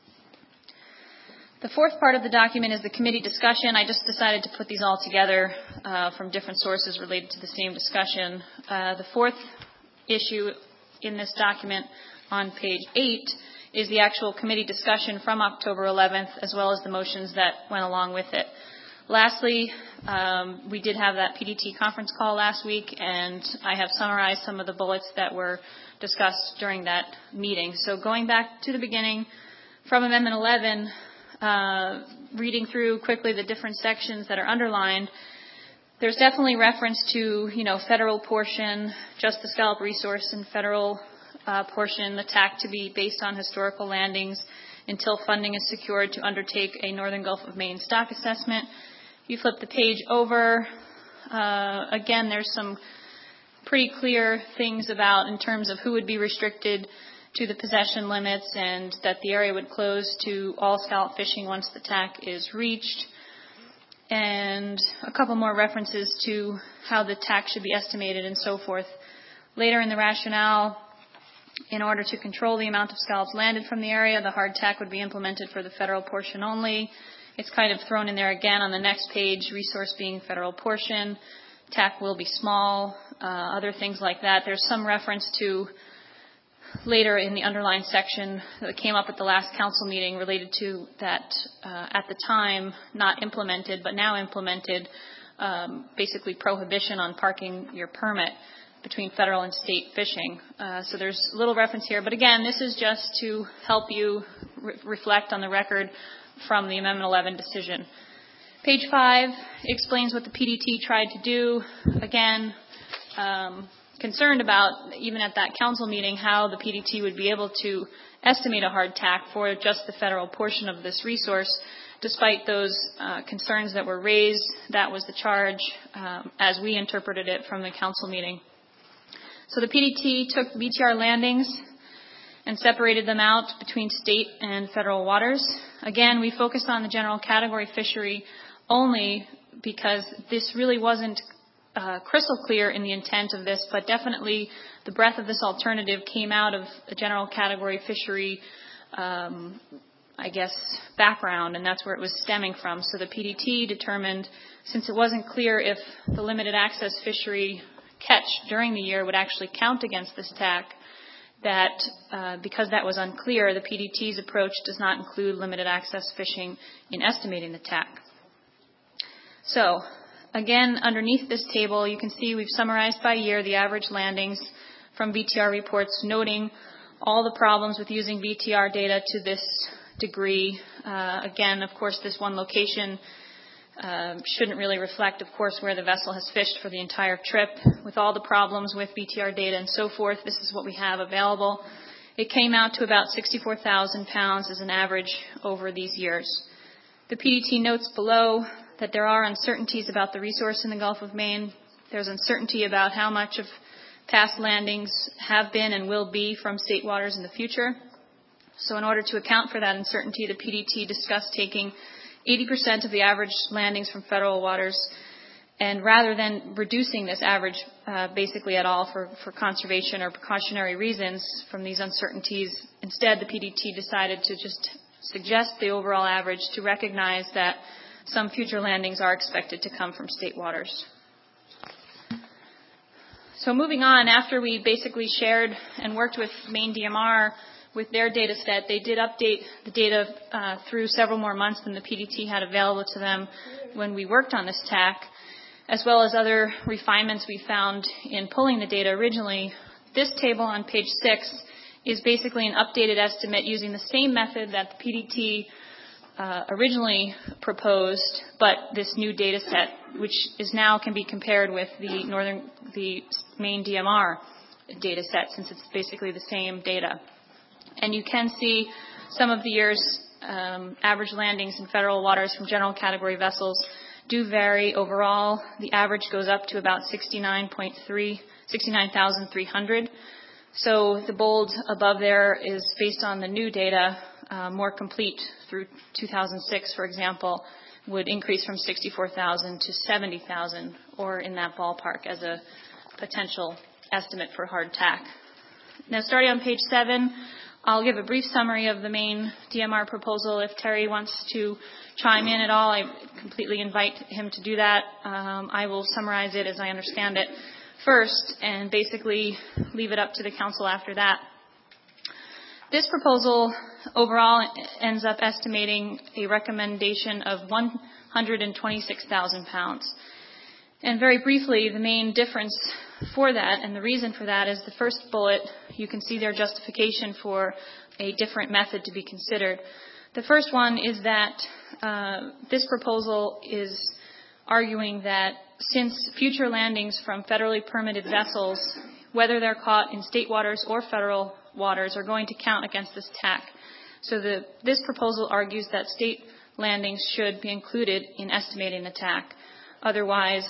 The fourth part of the document is the committee discussion. I just decided to put these all together from different sources related to the same discussion. The fourth issue in this document on page 8 is the actual committee discussion from October 11th, as well as the motions that went along with it. Lastly, we did have that PDT conference call last week, and I have summarized some of the bullets that were discussed during that meeting. So going back to the beginning, from Amendment 11, reading through quickly the different sections that are underlined, there's definitely reference to, federal portion, just the scallop resource, and federal portion, the TAC to be based on historical landings until funding is secured to undertake a Northern Gulf of Maine stock assessment. You flip the page over. Again, there's some pretty clear things about in terms of who would be restricted to the possession limits and that the area would close to all scallop fishing once the TAC is reached. And a couple more references to how the TAC should be estimated and so forth. Later in the rationale, in order to control the amount of scallops landed from the area, the hard TAC would be implemented for the federal portion only. It's kind of thrown in there again on the next page, resource being federal portion. TAC will be small, other things like that. There's some reference to later in the underlined section that came up at the last council meeting related to that at the time not implemented but now implemented, basically prohibition on parking your permit between federal and state fishing. So there's a little reference here. But again, this is just to help you reflect on the record from the Amendment 11 decision. Page 5 explains what the PDT tried to do. Again, concerned about, even at that council meeting, how the PDT would be able to estimate a hard TAC for just the federal portion of this resource. Despite those concerns that were raised, that was the charge as we interpreted it from the council meeting. So the PDT took BTR landings and separated them out between state and federal waters. Again, we focused on the general category fishery only because this really wasn't crystal clear in the intent of this, but definitely the breadth of this alternative came out of a general category fishery, background, and that's where it was stemming from. So the PDT determined, since it wasn't clear if the limited access fishery catch during the year would actually count against this TAC, that because that was unclear, the PDT's approach does not include limited access fishing in estimating the TAC. So, again, underneath this table, you can see we've summarized by year the average landings from BTR reports, noting all the problems with using BTR data to this degree. Again, of course, this one location shouldn't really reflect, of course, where the vessel has fished for the entire trip. With all the problems with BTR data and so forth, this is what we have available. It came out to about 64,000 pounds as an average over these years. The PDT notes below that there are uncertainties about the resource in the Gulf of Maine. There's uncertainty about how much of past landings have been and will be from state waters in the future. So in order to account for that uncertainty, the PDT discussed taking 80% of the average landings from federal waters, and rather than reducing this average basically at all for conservation or precautionary reasons from these uncertainties, instead the PDT decided to just suggest the overall average to recognize that some future landings are expected to come from state waters. So moving on, after we basically shared and worked with Maine DMR with their data set, they did update the data through several more months than the PDT had available to them when we worked on this TAC, as well as other refinements we found in pulling the data originally. This table on page 6 is basically an updated estimate using the same method that the PDT originally proposed, but this new data set, which is now can be compared with the Maine DMR data set, since it's basically the same data. And you can see some of the year's average landings in federal waters from general category vessels do vary overall. The average goes up to about 69,300. So the bold above there is based on the new data, more complete through 2006, for example, would increase from 64,000 to 70,000, or in that ballpark as a potential estimate for hard tack. Now, starting on page 7, I'll give a brief summary of the main DMR proposal. If Terry wants to chime in at all, I completely invite him to do that. I will summarize it as I understand it first and basically leave it up to the council after that. This proposal overall ends up estimating a recommendation of 126,000 pounds. And very briefly, the main difference for that and the reason for that is the first bullet. You can see their justification for a different method to be considered. The first one is that this proposal is arguing that since future landings from federally permitted vessels, whether they're caught in state waters or federal waters, are going to count against this TAC. So this proposal argues that state landings should be included in estimating the TAC. Otherwise,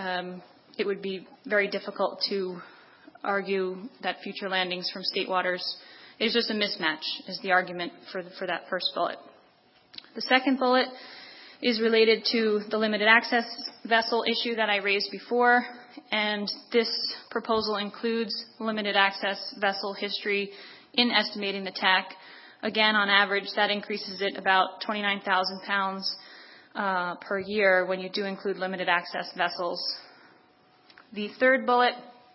it would be very difficult to argue that future landings from state waters is just a mismatch, is the argument for that first bullet. The second bullet is related to the limited access vessel issue that I raised before, and this proposal includes limited access vessel history in estimating the TAC. Again, on average, that increases it about 29,000 pounds per year when you do include limited access vessels. The third bullet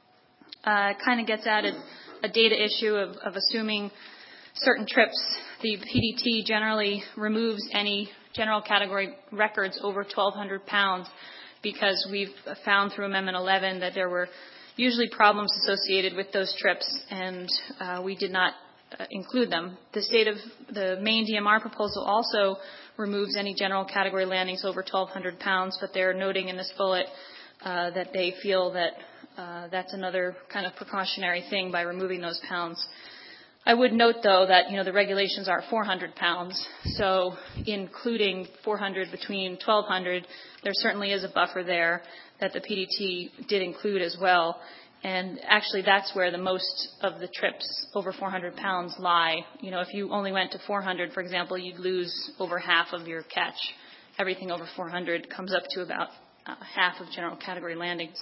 kind of gets at a data issue of assuming certain trips. The PDT generally removes any general category records over 1,200 pounds because we've found through Amendment 11 that there were usually problems associated with those trips, and we did not include them. The main DMR proposal also removes any general category landings over 1,200 pounds, but they're noting in this bullet that they feel that that's another kind of precautionary thing by removing those pounds. I would note, though, that the regulations are 400 pounds, so including 400 between 1,200, there certainly is a buffer there that the PDT did include as well. And actually, that's where the most of the trips over 400 pounds lie. If you only went to 400, for example, you'd lose over half of your catch. Everything over 400 comes up to about half of general category landings.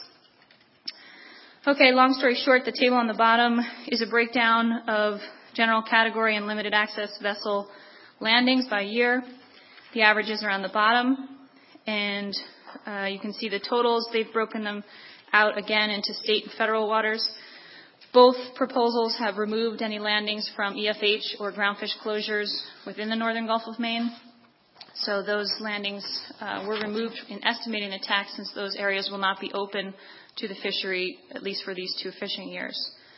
Okay, long story short, the table on the bottom is a breakdown of general category and limited access vessel landings by year. The averages are on the bottom, and you can see the totals. They've broken them out again into state and federal waters. Both proposals have removed any landings from EFH or groundfish closures within the northern Gulf of Maine. So those landings were removed in estimating the TAC, since those areas will not be open to the fishery, at least for these 2 fishing years.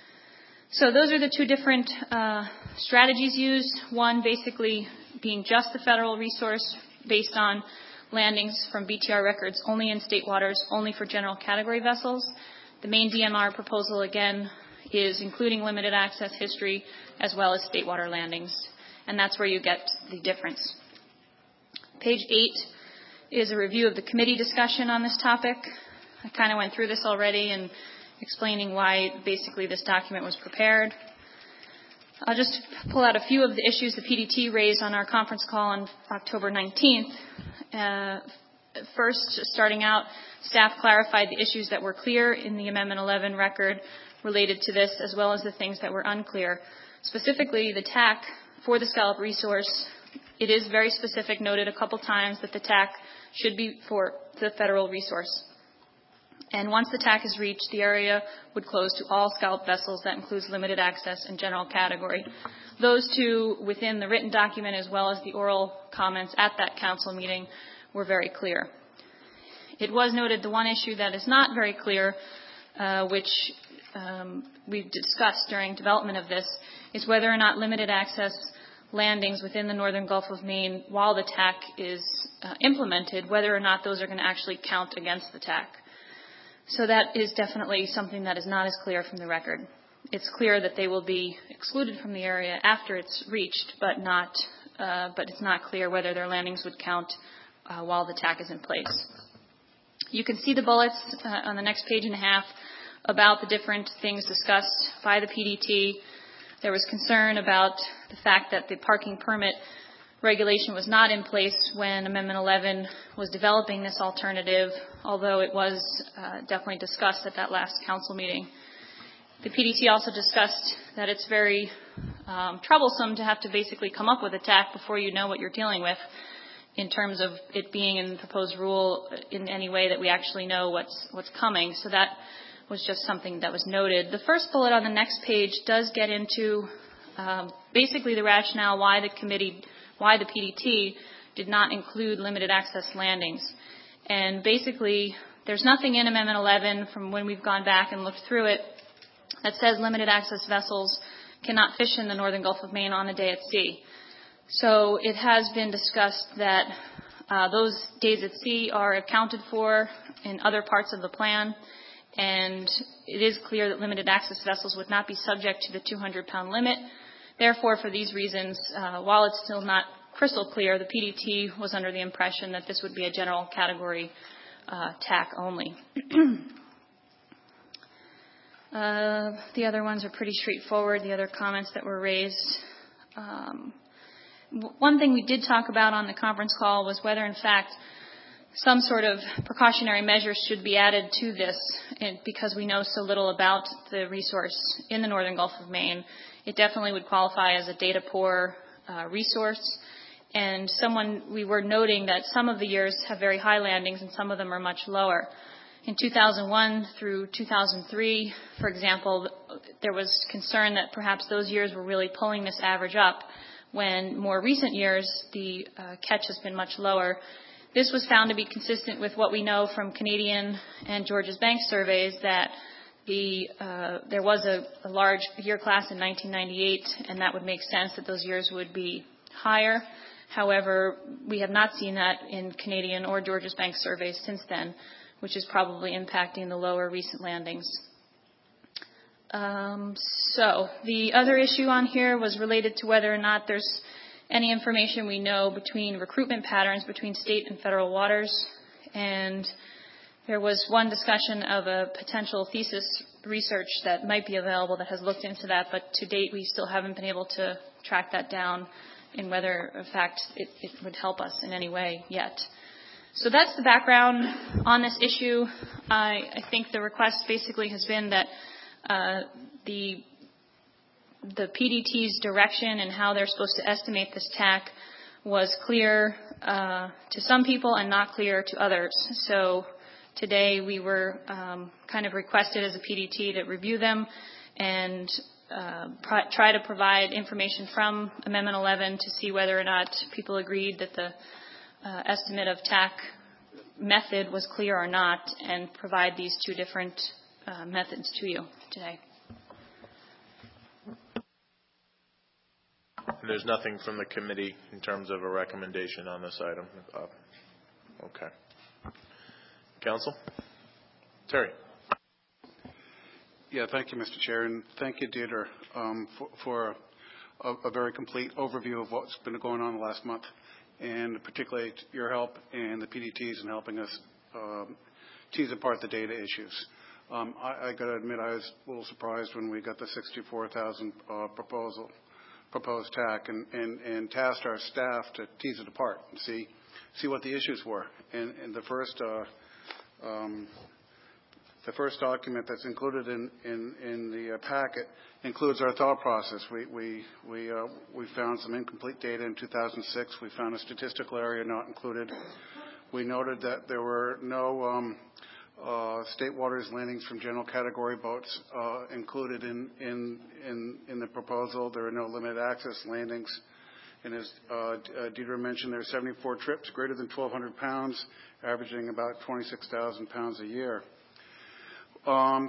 So those are the 2 different strategies used. One basically being just the federal resource based on landings from BTR records only in state waters, only for general category vessels. The main DMR proposal, again, is including limited access history as well as state water landings. And that's where you get the difference. Page 8 is a review of the committee discussion on this topic. I kind of went through this already and explaining why basically this document was prepared. I'll just pull out a few of the issues the PDT raised on our conference call on October 19th. First, starting out, staff clarified the issues that were clear in the Amendment 11 record related to this, as well as the things that were unclear. Specifically, the TAC for the scallop resource, it is very specific, noted a couple times that the TAC should be for the federal resource. And once the TAC is reached, the area would close to all scallop vessels. That includes limited access and general category. Those 2 within the written document, as well as the oral comments at that council meeting, were very clear. It was noted the one issue that is not very clear, which we've discussed during development of this, is whether or not limited access landings within the northern Gulf of Maine, while the TAC is implemented, whether or not those are going to actually count against the TAC. So that is definitely something that is not as clear from the record. It's clear that they will be excluded from the area after it's reached, but it's not clear whether their landings would count while the TAC is in place. You can see the bullets on the next page and a half about the different things discussed by the PDT. There was concern about the fact that the parking permit regulation was not in place when Amendment 11 was developing this alternative, although it was definitely discussed at that last council meeting. The PDT also discussed that it's very troublesome to have to basically come up with a TAC before you know what you're dealing with in terms of it being in the proposed rule in any way that we actually know what's coming. So that was just something that was noted. The first bullet on the next page does get into basically the rationale why the PDT did not include limited access landings. And basically, there's nothing in Amendment 11 from when we've gone back and looked through it that says limited access vessels cannot fish in the northern Gulf of Maine on a day at sea. So it has been discussed that those days at sea are accounted for in other parts of the plan, and it is clear that limited access vessels would not be subject to the 200-pound limit. Therefore, for these reasons, while it's still not crystal clear, the PDT was under the impression that this would be a general category TAC only. The other ones are pretty straightforward, the other comments that were raised. One thing we did talk about on the conference call was whether, in fact, some sort of precautionary measures should be added to this, and because we know so little about the resource in the northern Gulf of Maine. It definitely would qualify as a data-poor resource. And we were noting that some of the years have very high landings and some of them are much lower. In 2001 through 2003, for example, there was concern that perhaps those years were really pulling this average up, when more recent years the catch has been much lower. This was found to be consistent with what we know from Canadian and Georges Bank surveys, that there was a large year class in 1998, and that would make sense that those years would be higher. However, we have not seen that in Canadian or Georges Bank surveys since then, which is probably impacting the lower recent landings. So the other issue on here was related to whether or not there's any information we know between recruitment patterns between state and federal waters. And there was one discussion of a potential thesis research that might be available that has looked into that, but to date we still haven't been able to track that down in whether, in fact, it would help us in any way yet. So that's the background on this issue. I think the request basically has been that the PDT's direction and how they're supposed to estimate this TAC was clear to some people and not clear to others. So today we were kind of requested as a PDT to review them and try to provide information from Amendment 11 to see whether or not people agreed that the estimate of TAC method was clear or not, and provide these two different methods to you today. There's nothing from the committee in terms of a recommendation on this item. Okay. Council? Terry. Yeah, thank you, Mr. Chair, and thank you, Deirdre, for a very complete overview of what's been going on the last month, and particularly your help and the PDTs in helping us tease apart the data issues. I got to admit, I was a little surprised when we got the 64,000 proposed TAC, and tasked our staff to tease it apart and see what the issues were. And the first document that's included in the packet includes our thought process. We found some incomplete data in 2006. We found a statistical area not included. We noted that there were no state waters landings from general category boats included in the proposal. There are no limited access landings. And as Deirdre mentioned, there are 74 trips greater than 1,200 pounds, averaging about 26,000 pounds a year. From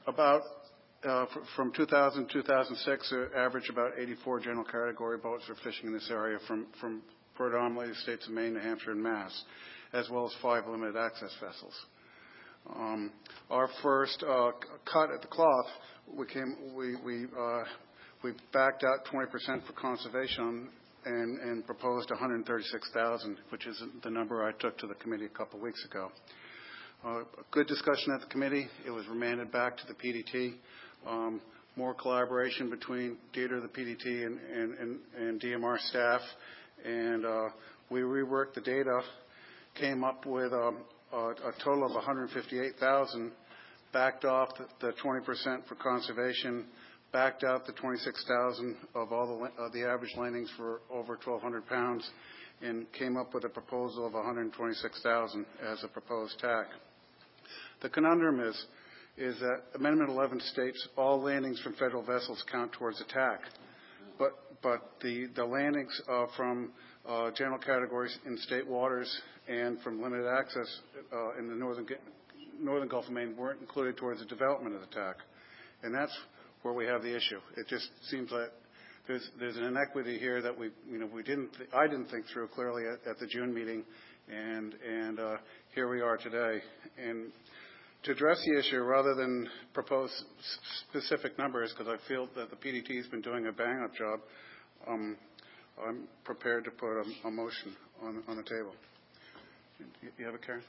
2000 to 2006, average about 84 general category boats are fishing in this area from predominantly the states of Maine, New Hampshire, and Mass, as well as 5 limited access vessels. Our first cut at the cloth, we backed out 20% for conservation and proposed 136,000, which is the number I took to the committee a couple of weeks ago. A good discussion at the committee. It was remanded back to the PDT. More collaboration between Deirdre, the PDT, and DMR staff, and we reworked the data, came up with a total of 158,000, backed off the 20% for conservation, backed out the 26,000 of all the average landings for over 1,200 pounds, and came up with a proposal of 126,000 as a proposed TAC. The conundrum is that Amendment 11 states all landings from federal vessels count towards a TAC, but the landings from general categories in state waters and from limited access in the northern Gulf of Maine weren't included towards the development of the TAC, and that's where we have the issue. It just seems like there's an inequity here that I didn't think through clearly at the June meeting, and here we are today. And to address the issue, rather than propose specific numbers, because I feel that the PDT has been doing a bang-up job, I'm prepared to put a motion on the table. You have it, Karen?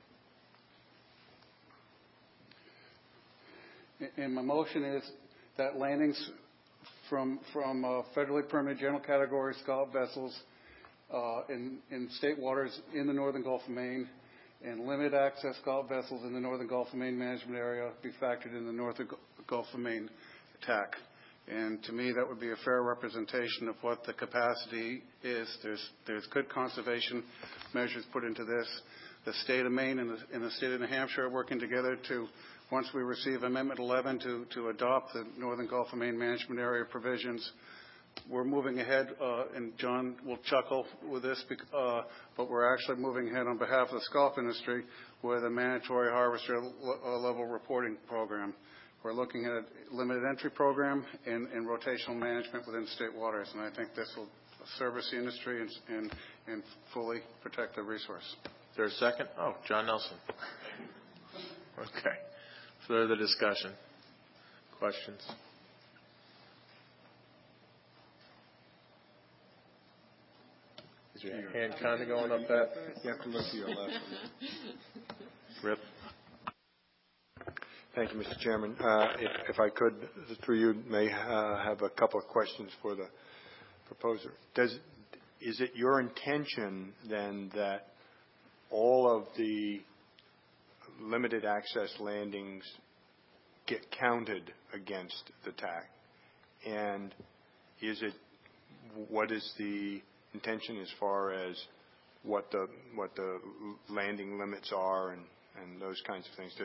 And my motion is that landings from federally permitted general category scallop vessels in state waters in the northern Gulf of Maine and limited access scallop vessels in the northern Gulf of Maine management area be factored in the northern Gulf of Maine TAC. And to me, that would be a fair representation of what the capacity is. There's good conservation measures put into this. The state of Maine and the state of New Hampshire are working together to, once we receive Amendment 11, to adopt the northern Gulf of Maine management area provisions. We're moving ahead, and John will chuckle with this, but we're actually moving ahead on behalf of the scallop industry with a mandatory harvester level reporting program. We're looking at a limited entry program and rotational management within state waters, and I think this will service the industry and fully protect the resource. Is there a second? Oh, John Nelson. Okay. Further discussion? Questions? Is your hand kind of going up, Pat? You have to look to your left. Rip. Thank you, Mr. Chairman. If I could, through you, may have a couple of questions for the proposer. Is it your intention then that all of the limited access landings get counted against the TAC? And what is the intention as far as what the landing limits are and those kinds of things?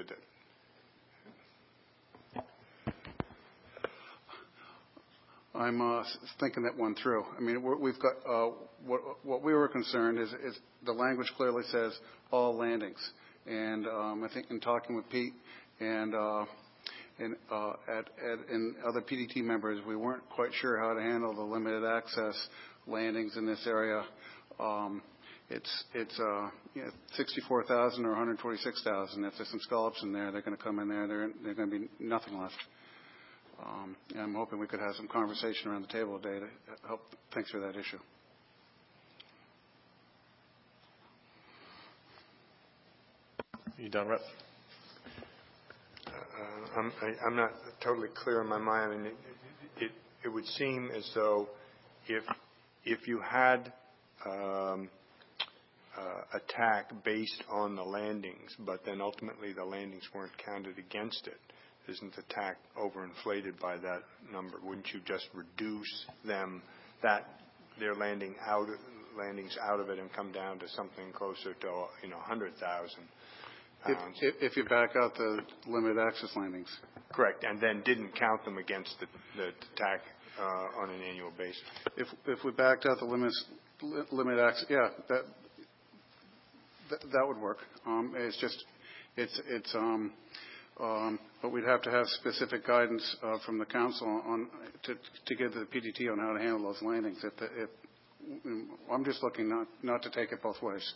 I'm thinking that one through. I mean, we've got what we were concerned is the language clearly says all landings, and I think in talking with Pete and other PDT members, we weren't quite sure how to handle the limited access landings in this area. It's 64,000 or 126,000. If there's some scallops in there, they're going to come in there. They're going to be nothing left. And I'm hoping we could have some conversation around the table today to help think through that issue. You done, Rep? I'm not totally clear in my mind. I mean, it would seem as though if you had a TAC based on the landings, but then ultimately the landings weren't counted against it, isn't the TAC overinflated by that number? Wouldn't you just reduce their landings out of it and come down to something closer to 100,000 pounds? If you back out the limited access landings. Correct, and then didn't count them against the TAC on an annual basis. If we backed out the limit access, yeah, that would work. But we'd have to have specific guidance from the council to give the PDT on how to handle those landings. I'm just looking not to take it both ways.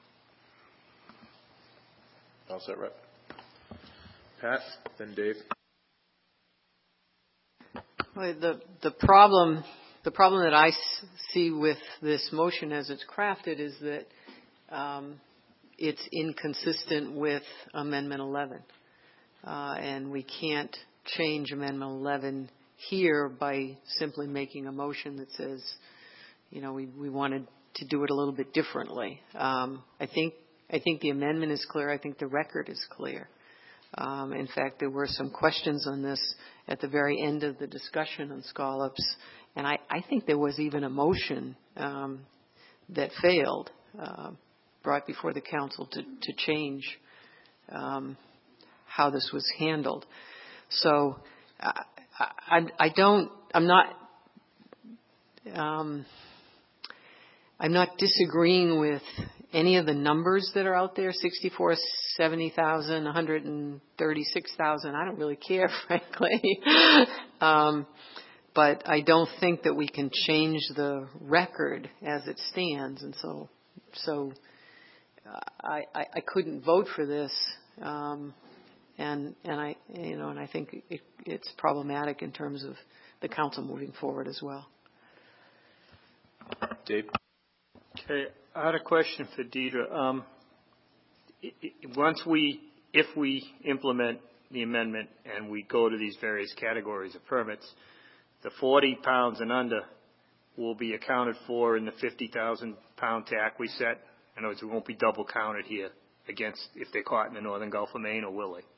All set, Rep. Pat, then Dave. The problem the problem that I see with this motion as it's crafted is that it's inconsistent with Amendment 11. And we can't change Amendment 11 here by simply making a motion that says, we wanted to do it a little bit differently. I think the amendment is clear. I think the record is clear. In fact, there were some questions on this at the very end of the discussion on scallops, and I think there was even a motion that failed, brought before the council to change how this was handled. So I'm not disagreeing with any of the numbers that are out there, 64, 70,000, 136,000. I don't really care, frankly. But I don't think that we can change the record as it stands. And so I couldn't vote for this. And I think it's problematic in terms of the council moving forward as well. Dave? Okay, I had a question for Deidre. If we implement the amendment and we go to these various categories of permits, the 40 pounds and under will be accounted for in the 50,000 pound TAC we set. In other words, it won't be double counted here against if they're caught in the northern Gulf of Maine, or will they?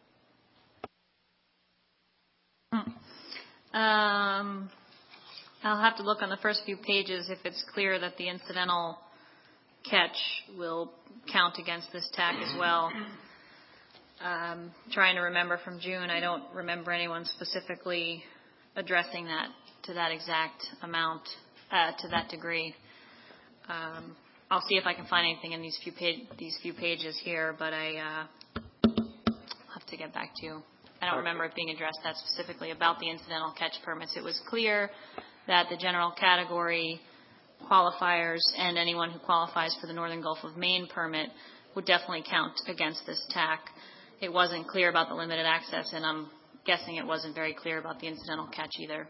I'll have to look on the first few pages if it's clear that the incidental catch will count against this TAC as well. Trying to remember from June, I don't remember anyone specifically addressing that to that exact amount, to that degree. I'll see if I can find anything in these few pages here, but I'll have to get back to you. I don't remember it being addressed that specifically about the incidental catch permits. It was clear that the general category qualifiers and anyone who qualifies for the Northern Gulf of Maine permit would definitely count against this TAC. It wasn't clear about the limited access, and I'm guessing it wasn't very clear about the incidental catch either.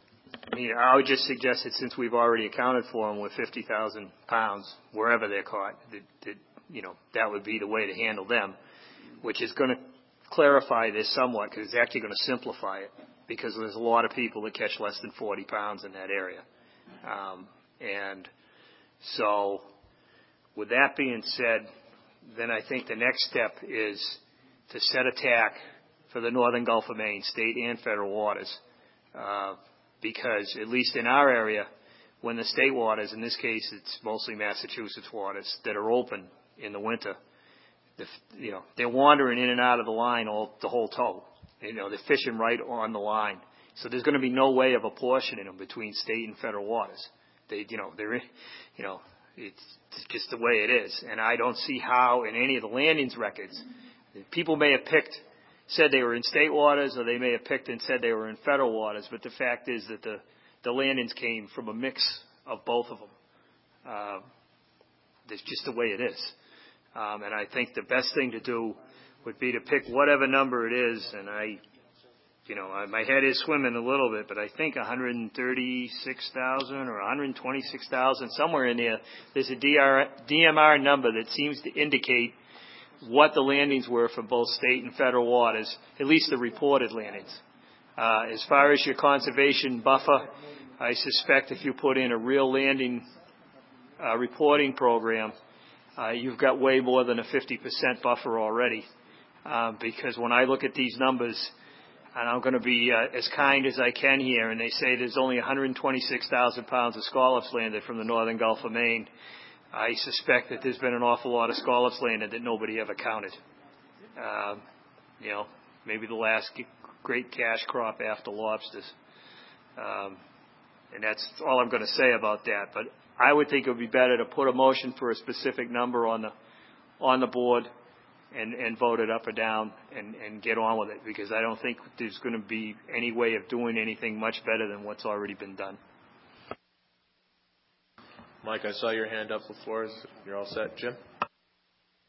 I would just suggest that since we've already accounted for them with 50,000 pounds, wherever they're caught, that would be the way to handle them, which is going to clarify this somewhat, because it's actually going to simplify it, because there's a lot of people that catch less than 40 pounds in that area. And so with that being said, then I think the next step is to set a TAC for the Northern Gulf of Maine, state and federal waters, because at least in our area, when the state waters, in this case it's mostly Massachusetts waters, that are open in the winter, they're wandering in and out of the line the whole tow. They're fishing right on the line. So there's going to be no way of apportioning them between state and federal waters. It's just the way it is. And I don't see how in any of the landings records, people may have said they were in state waters, or they may have picked and said they were in federal waters, but the fact is that the landings came from a mix of both of them. That's just the way it is. And I think the best thing to do would be to pick whatever number it is, and my head is swimming a little bit, but I think 136,000 or 126,000, somewhere in there, there's a DMR number that seems to indicate what the landings were for both state and federal waters, at least the reported landings. As far as your conservation buffer, I suspect if you put in a real landing reporting program, you've got way more than a 50% buffer already. Because when I look at these numbers, and I'm going to be as kind as I can here, and they say there's only 126,000 pounds of scallops landed from the Northern Gulf of Maine, I suspect that there's been an awful lot of scallops landed that nobody ever counted. Maybe the last great cash crop after lobsters. And that's all I'm going to say about that. But I would think it would be better to put a motion for a specific number on the board and vote it up or down and get on with it, because I don't think there's going to be any way of doing anything much better than what's already been done. Mike, I saw your hand up before. You're all set. Jim?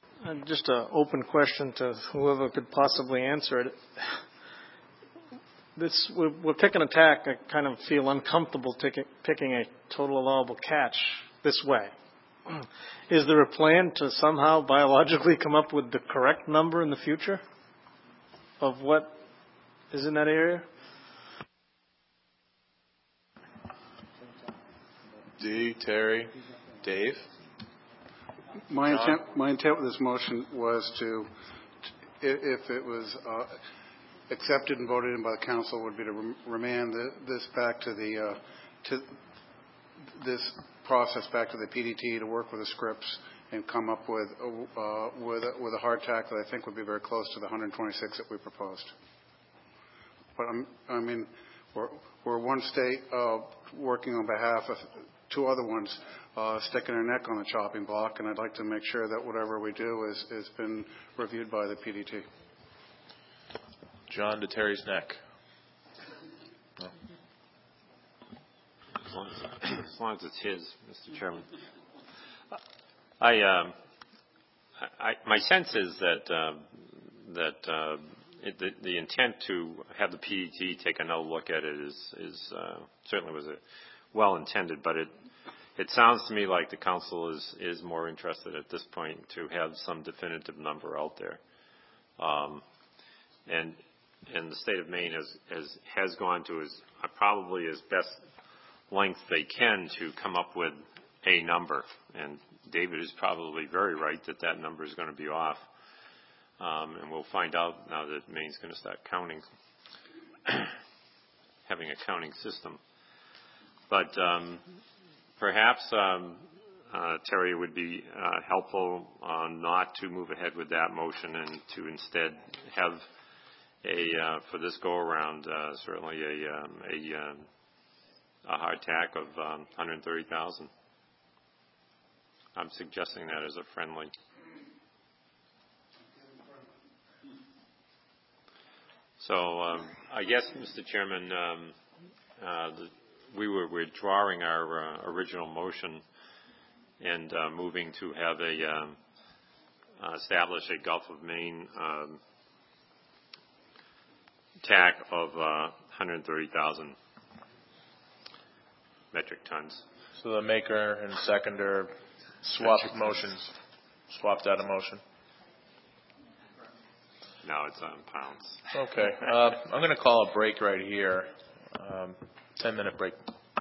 Just an open question to whoever could possibly answer it. we're picking a tack. I kind of feel uncomfortable picking a total allowable catch this way. Is there a plan to somehow biologically come up with the correct number in the future of what is in that area? Dee, Terry, Dave? My intent with this motion was to, if it was accepted and voted in by the council, would be to remand this back to this process back to the PDT to work with the Scripps and come up with a hard tack that I think would be very close to the 126 that we proposed. But we're one state working on behalf of two other ones sticking their neck on the chopping block, and I'd like to make sure that whatever we do is been reviewed by the PDT. John to Terry's neck. No. As long as it's his, Mr. Chairman. My sense is that the intent to have the PDT take another look at it is certainly was well intended, but it sounds to me like the council is more interested at this point to have some definitive number out there, and the state of Maine has gone to probably as best length they can to come up with a number, and David is probably very right that number is going to be off, and we'll find out now that Maine's going to start counting, having a counting system. But perhaps Terry would be helpful not to move ahead with that motion and to instead have for this go around certainly a hard tack of 130,000. I'm suggesting that as a friendly. So I guess, Mr. Chairman, we were withdrawing our original motion and moving to have establish a Gulf of Maine tack of 130,000 metric tons. So the maker and seconder swapped motions. Swapped out a motion. No, it's on pounds. Okay. I'm going to call a break right here. 10-minute break.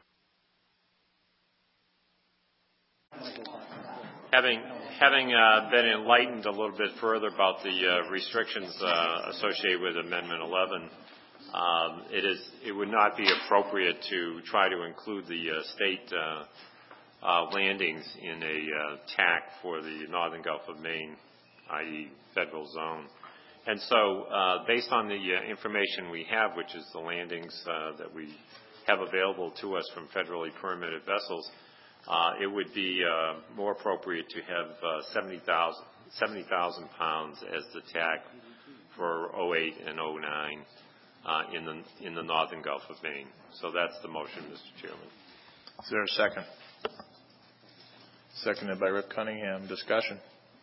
Having been enlightened a little bit further about the restrictions associated with Amendment 11, it would not be appropriate to try to include the state landings in a TAC for the Northern Gulf of Maine, i.e. federal zone. And so based on the information we have, which is the landings that we have available to us from federally permitted vessels, it would be more appropriate to have 70,000 pounds as the TAC for 08 and 09 in the Northern Gulf of Maine. So that's the motion, Mr. Chairman. Is there a second? Seconded by Rip Cunningham. Discussion.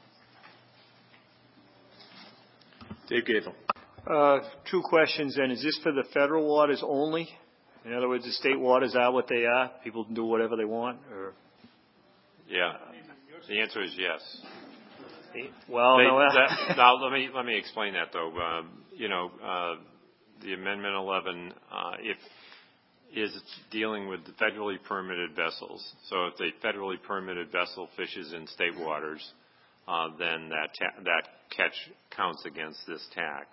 Dave Gavel. Two questions then. Is this for the federal waters only? In other words, the state waters are what they are. People can do whatever they want, or? Yeah. The answer is yes. Well, now let me explain that though. The Amendment 11 is dealing with the federally permitted vessels. So if the federally permitted vessel fishes in state waters, then that catch counts against this TAC.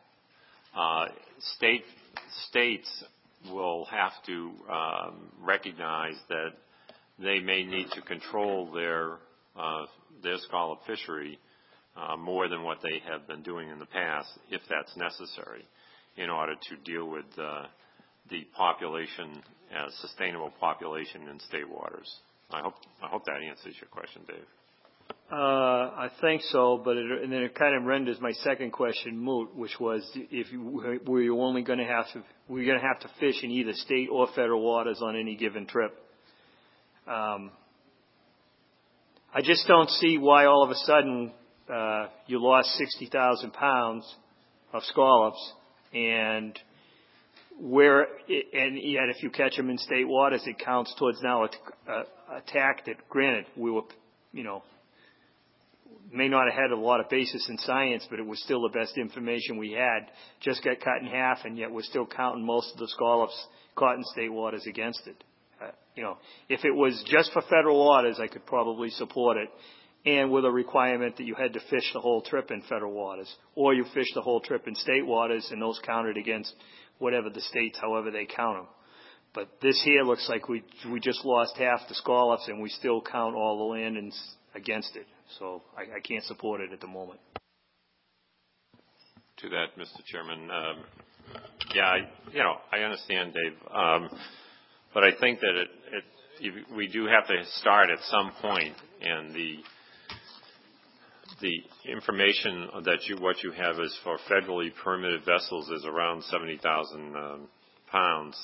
States will have to recognize that they may need to control their scallop fishery more than what they have been doing in the past, if that's necessary, in order to deal with the population, sustainable population in state waters. I hope that answers your question, Dave. I think so, but then it kind of renders my second question moot, which was we're going to have to fish in either state or federal waters on any given trip. I just don't see why all of a sudden you lost 60,000 pounds of scallops, and and yet if you catch them in state waters, it counts towards now a TAC that, granted, we were, may not have had a lot of basis in science, but it was still the best information we had, just got cut in half, and yet we're still counting most of the scallops caught in state waters against it. If it was just for federal waters, I could probably support it, and with a requirement that you had to fish the whole trip in federal waters, or you fish the whole trip in state waters, and those counted against whatever the states, however they count them. But this here looks like we just lost half the scallops, and we still count all the landings against it. So I can't support it at the moment. To that, Mr. Chairman, I understand, Dave, but I think that we do have to start at some point, and the information that what you have is for federally permitted vessels is around 70,000 pounds.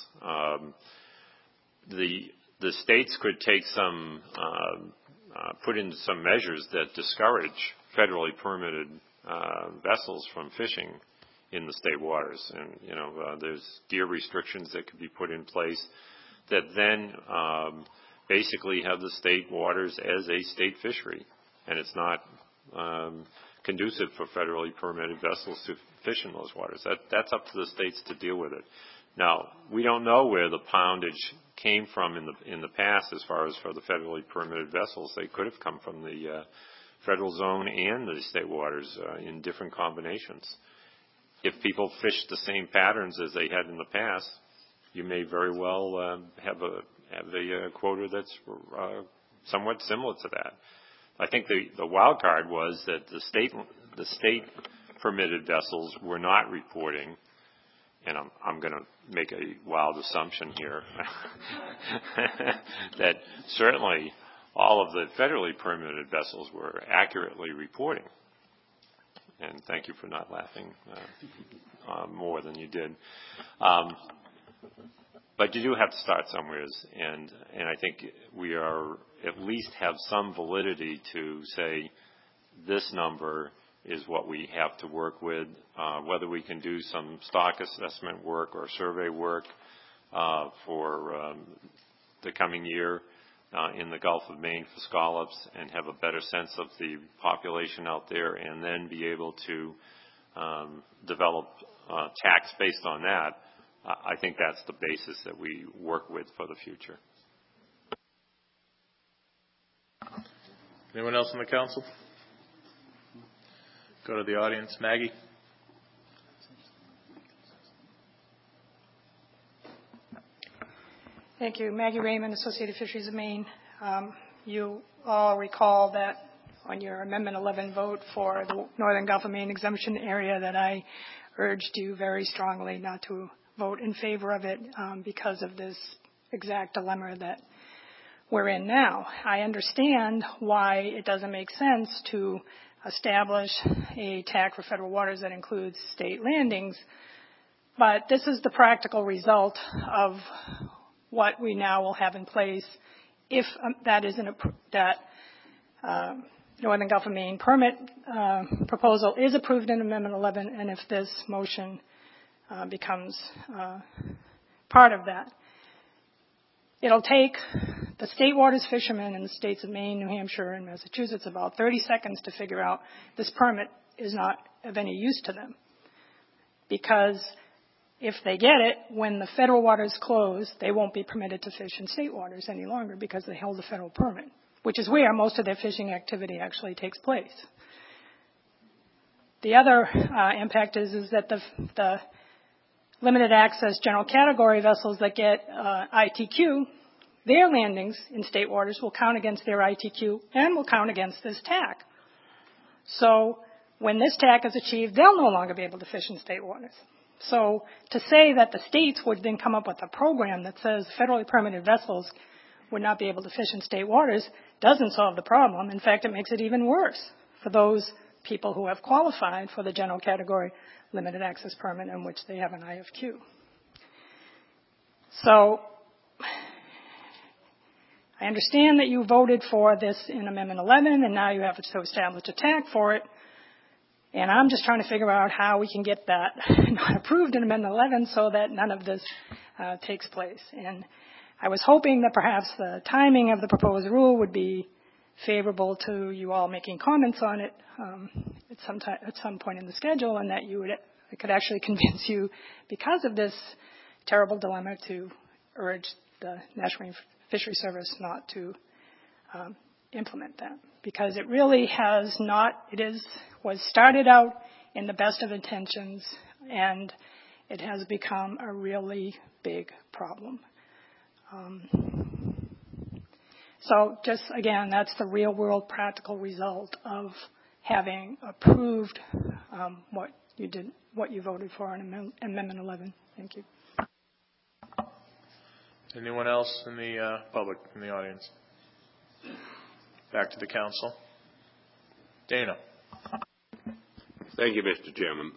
The states could take some. Put in some measures that discourage federally permitted vessels from fishing in the state waters. And, there's gear restrictions that could be put in place that then basically have the state waters as a state fishery. And it's not conducive for federally permitted vessels to fish in those waters. That's up to the states to deal with it. Now, we don't know where the poundage came from in the past as far as for the federally permitted vessels. They could have come from the federal zone and the state waters in different combinations. If people fished the same patterns as they had in the past, you may very well have a quota that's somewhat similar to that. I think the wild card was that the state permitted vessels were not reporting. And I'm going to make a wild assumption here, that certainly all of the federally permitted vessels were accurately reporting. And thank you for not laughing more than you did. But you do have to start somewhere, and I think we are at least have some validity to say this number is what we have to work with, whether we can do some stock assessment work or survey work for the coming year in the Gulf of Maine for scallops and have a better sense of the population out there, and then be able to develop tax based on that. I think that's the basis that we work with for the future. Anyone else in the council? Go to the audience. Maggie? Thank you. Maggie Raymond, Associated Fisheries of Maine. You all recall that on your Amendment 11 vote for the Northern Gulf of Maine exemption area that I urged you very strongly not to vote in favor of it because of this exact dilemma that we're in now. I understand why it doesn't make sense to establish a TAC for federal waters that includes state landings, but this is the practical result of what we now will have in place if that Northern Gulf of Maine permit proposal is approved in Amendment 11, and if this motion becomes part of that. It'll take the state waters fishermen in the states of Maine, New Hampshire, and Massachusetts about 30 seconds to figure out this permit is not of any use to them. Because if they get it, when the federal waters close, they won't be permitted to fish in state waters any longer because they held a federal permit, which is where most of their fishing activity actually takes place. The other impact is that the limited access general category vessels that get ITQ, their landings in state waters will count against their ITQ and will count against this TAC. So when this TAC is achieved, they'll no longer be able to fish in state waters. So to say that the states would then come up with a program that says federally permitted vessels would not be able to fish in state waters doesn't solve the problem. In fact, it makes it even worse for those people who have qualified for the general category limited access permit in which they have an IFQ. So I understand that you voted for this in Amendment 11, and now you have to establish a TAC for it. And I'm just trying to figure out how we can get that not approved in Amendment 11 so that none of this takes place. And I was hoping that perhaps the timing of the proposed rule would be favorable to you all making comments on it at some point in the schedule, and that I could actually convince you, because of this terrible dilemma, to urge the National Marine Fisheries Service not to implement that, because it really has not. Was started out in the best of intentions, and it has become a really big problem. So just, again, that's the real world practical result of having approved what you voted for in Amendment 11. Thank you. Anyone else in the public, in the audience? Back to the council. Dana. Thank you, Mr. Chairman.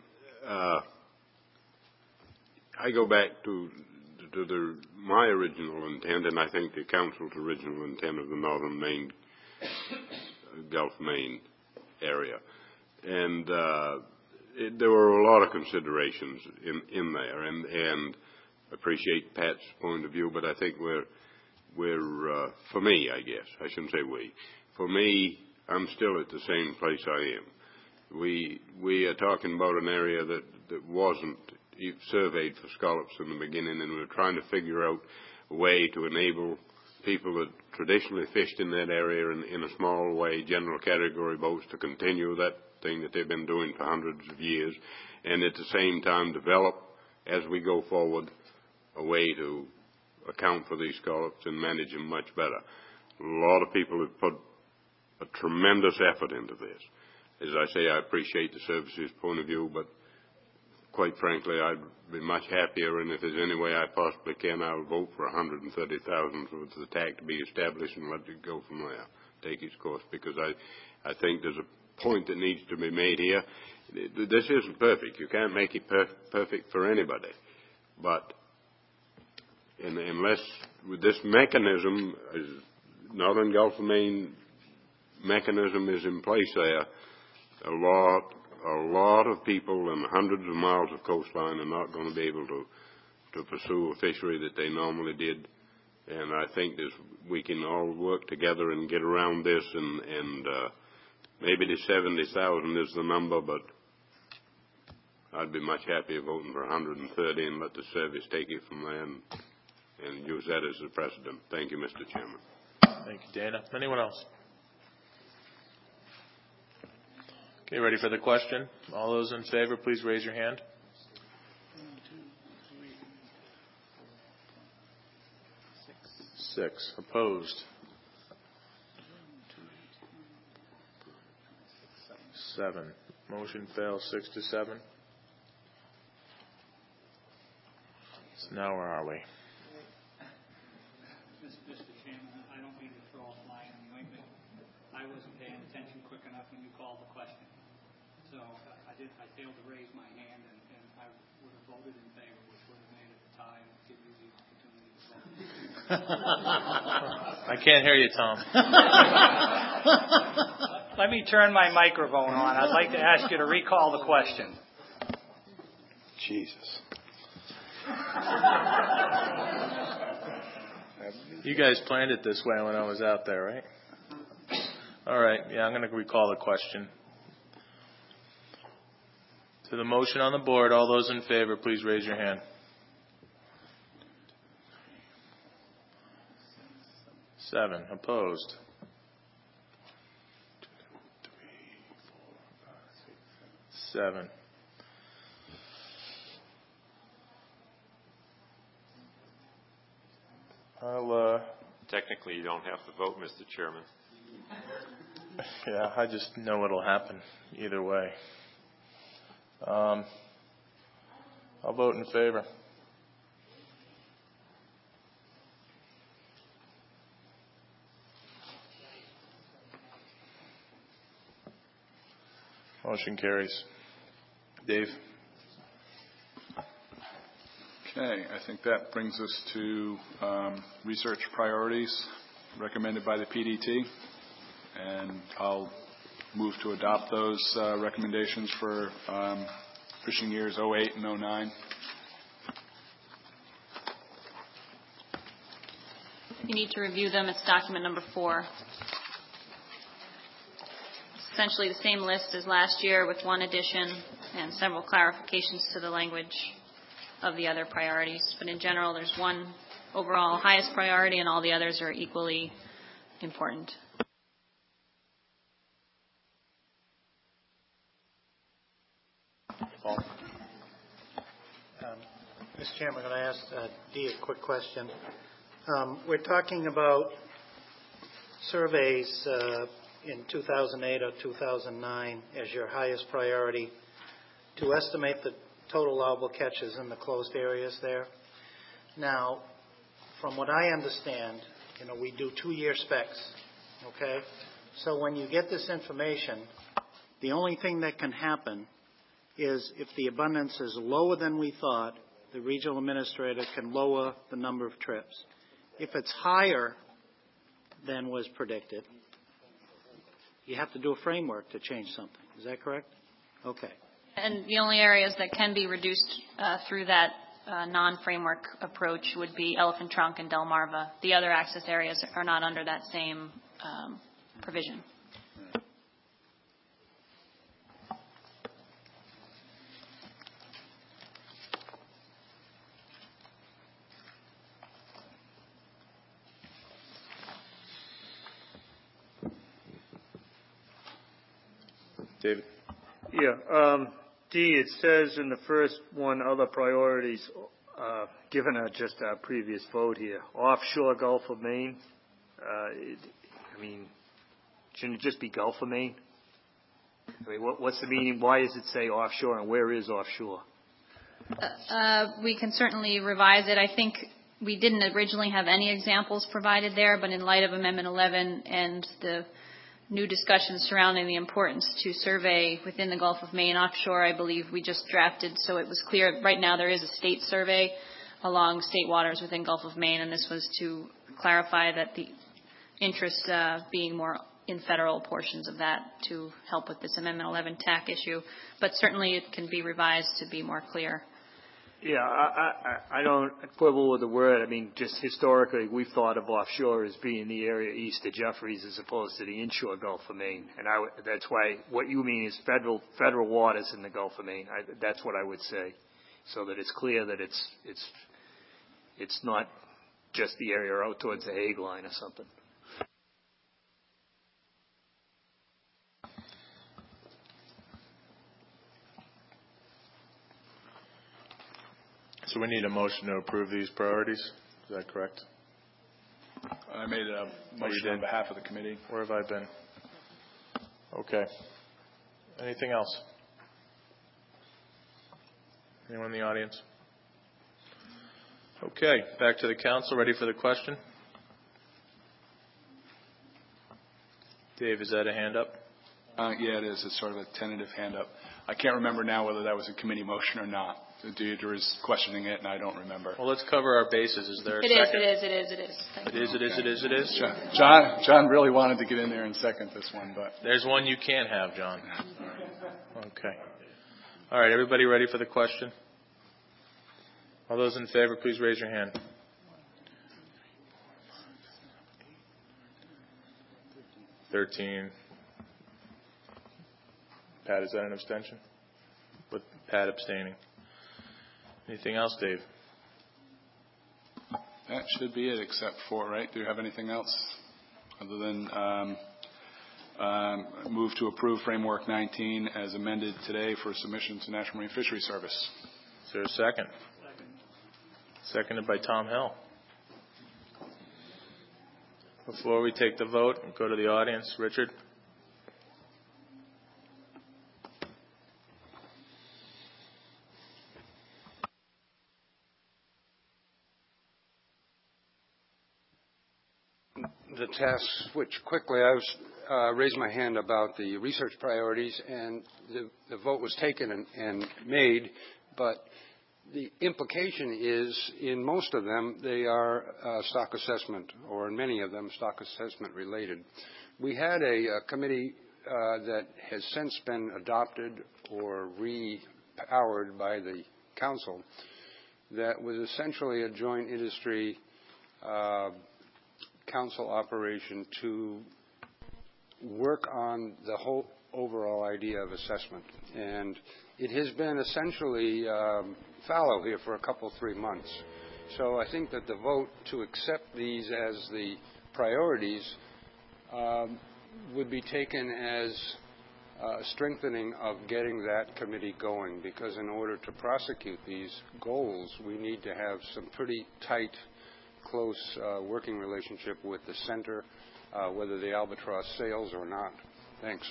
I go back to my original intent, and I think the council's original intent of the northern Maine, Gulf Maine area. And there were a lot of considerations in there, and appreciate Pat's point of view, but I think we're for me, I guess, I shouldn't say we. For me, I'm still at the same place I am. We are talking about an area that wasn't surveyed for scallops in the beginning, and we're trying to figure out a way to enable people that traditionally fished in that area in a small way, general category boats, to continue that thing that they've been doing for hundreds of years, and at the same time develop, as we go forward, a way to account for these scallops and manage them much better. A lot of people have put a tremendous effort into this. As I say, I appreciate the services point of view, but quite frankly, I'd be much happier, and if there's any way I possibly can, I'll vote for $130,000 for the TAC to be established and let it go from there, take its course, because I think there's a point that needs to be made here. This isn't perfect. You can't make it perfect for anybody, but unless with this mechanism, Northern Gulf of Maine mechanism is in place there, a lot of people and hundreds of miles of coastline are not going to be able to pursue a fishery that they normally did. And I think we can all work together and get around this, and maybe the 70,000 is the number, but I'd be much happier voting for 130 and let the service take it from there and use that as a precedent. Thank you, Mr. Chairman. Thank you, Dana. Anyone else? Okay, ready for the question? All those in favor, please raise your hand. Six. Opposed? 7. Motion fails 6-7. So now where are we? Mr. Chairman, I don't mean to throw a fly in the ointment. I wasn't paying attention quick enough when you called the question. So I failed to raise my hand, and I would have voted in favor, which would have made it a tie and give you the opportunity to vote. I can't hear you, Tom. Let me turn my microphone on. I'd like to ask you to recall the question. Jesus. You guys planned it this way when I was out there, right? All right. Yeah, I'm going to recall the question. To the motion on the board, all those in favor, please raise your hand. 7. Opposed? 7. Technically, you don't have to vote, Mr. Chairman. Yeah, I just know it'll happen either way. I'll vote in favor. Motion carries. Dave? Okay, I think that brings us to research priorities recommended by the PDT. And I'll move to adopt those recommendations for fishing years 08 and 09. You need to review them. It's document number 4. It's essentially the same list as last year with one addition and several clarifications to the language of the other priorities. But in general, there's one overall highest priority and all the others are equally important. Paul? Mr. Chairman, I'm going to ask Dee a quick question. We're talking about surveys in 2008 or 2009 as your highest priority to estimate the total allowable catches in the closed areas there. Now, from what I understand, we do 2-year specs, okay? So when you get this information, the only thing that can happen is if the abundance is lower than we thought, the regional administrator can lower the number of trips. If it's higher than was predicted, you have to do a framework to change something. Is that correct? Okay. And the only areas that can be reduced through that non-framework approach would be Elephant Trunk and Delmarva. The other access areas are not under that same provision. David? Yeah. D, it says in the first one, other priorities, given just our previous vote here, offshore Gulf of Maine. Shouldn't it just be Gulf of Maine? What's the meaning? Why does it say offshore, and where is offshore? We can certainly revise it. I think we didn't originally have any examples provided there, but in light of Amendment 11 and the new discussions surrounding the importance to survey within the Gulf of Maine offshore, I believe we just drafted so it was clear. Right now there is a state survey along state waters within Gulf of Maine, and this was to clarify that the interest being more in federal portions of that to help with this Amendment 11 TAC issue. But certainly it can be revised to be more clear. Yeah, I don't quibble with the word. Just historically, we've thought of offshore as being the area east of Jeffries as opposed to the inshore Gulf of Maine. And that's why what you mean is federal waters in the Gulf of Maine. That's what I would say, so that it's clear that it's not just the area out towards the Hague line or something. So we need a motion to approve these priorities. Is that correct? I made a motion on behalf of the committee. Where have I been? Okay. Anything else? Anyone in the audience? Okay. Back to the council. Ready for the question? Dave, is that a hand up? Yeah, it is. It's sort of a tentative hand up. I can't remember now whether that was a committee motion or not. Deidre is questioning it, and I don't remember. Well, let's cover our bases. Is there a second? It is. John really wanted to get in there and second this one, but there's one you can't have, John. Okay. All right, everybody ready for the question? All those in favor, please raise your hand. $13. Pat, is that an abstention? With Pat abstaining. Anything else, Dave? That should be it, except for, right? Do you have anything else other than move to approve Framework 19 as amended today for submission to National Marine Fisheries Service? Is there a second? Seconded by Tom Hill. Before we take the vote and go to the audience, Richard? The task switch quickly. I was raised my hand about the research priorities, and the vote was taken and made, but the implication is in most of them they are stock assessment, or in many of them stock assessment related. We had a committee that has since been adopted or repowered by the council that was essentially a joint industry council operation to work on the whole overall idea of assessment. And it has been essentially fallow here for a couple, 3 months. So I think that the vote to accept these as the priorities would be taken as strengthening of getting that committee going, because in order to prosecute these goals, we need to have some pretty tight, close working relationship with the center, whether the albatross sails or not. Thanks.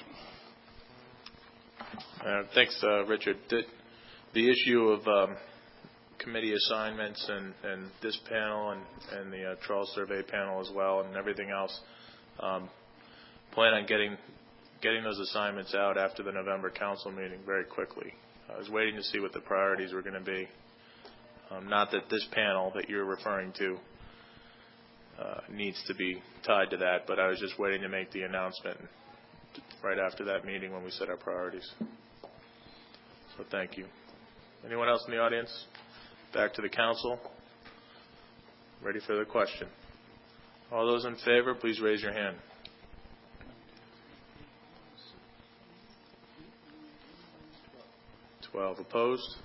Thanks, Richard. The issue of committee assignments and this panel and the trawl survey panel as well and everything else, plan on getting those assignments out after the November council meeting very quickly. I was waiting to see what the priorities were going to be. Not that this panel that you're referring to needs to be tied to that, but I was just waiting to make the announcement right after that meeting when we set our priorities. So thank you. Anyone else in the audience? Back to the council. Ready for the question. All those in favor, please raise your hand. Opposed?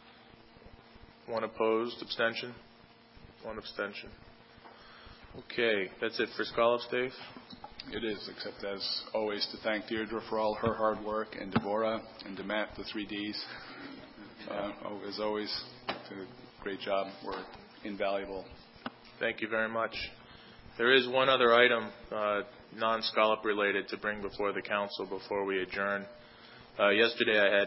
1 opposed. Abstention? 1 abstention. Okay, that's it for Scallops, Dave? It is, except as always to thank Deirdre for all her hard work, and Deborah and Demet, the 3 Ds. As always, great job. We're invaluable. Thank you very much. There is one other item, non-Scallop related, to bring before the council before we adjourn. Yesterday I had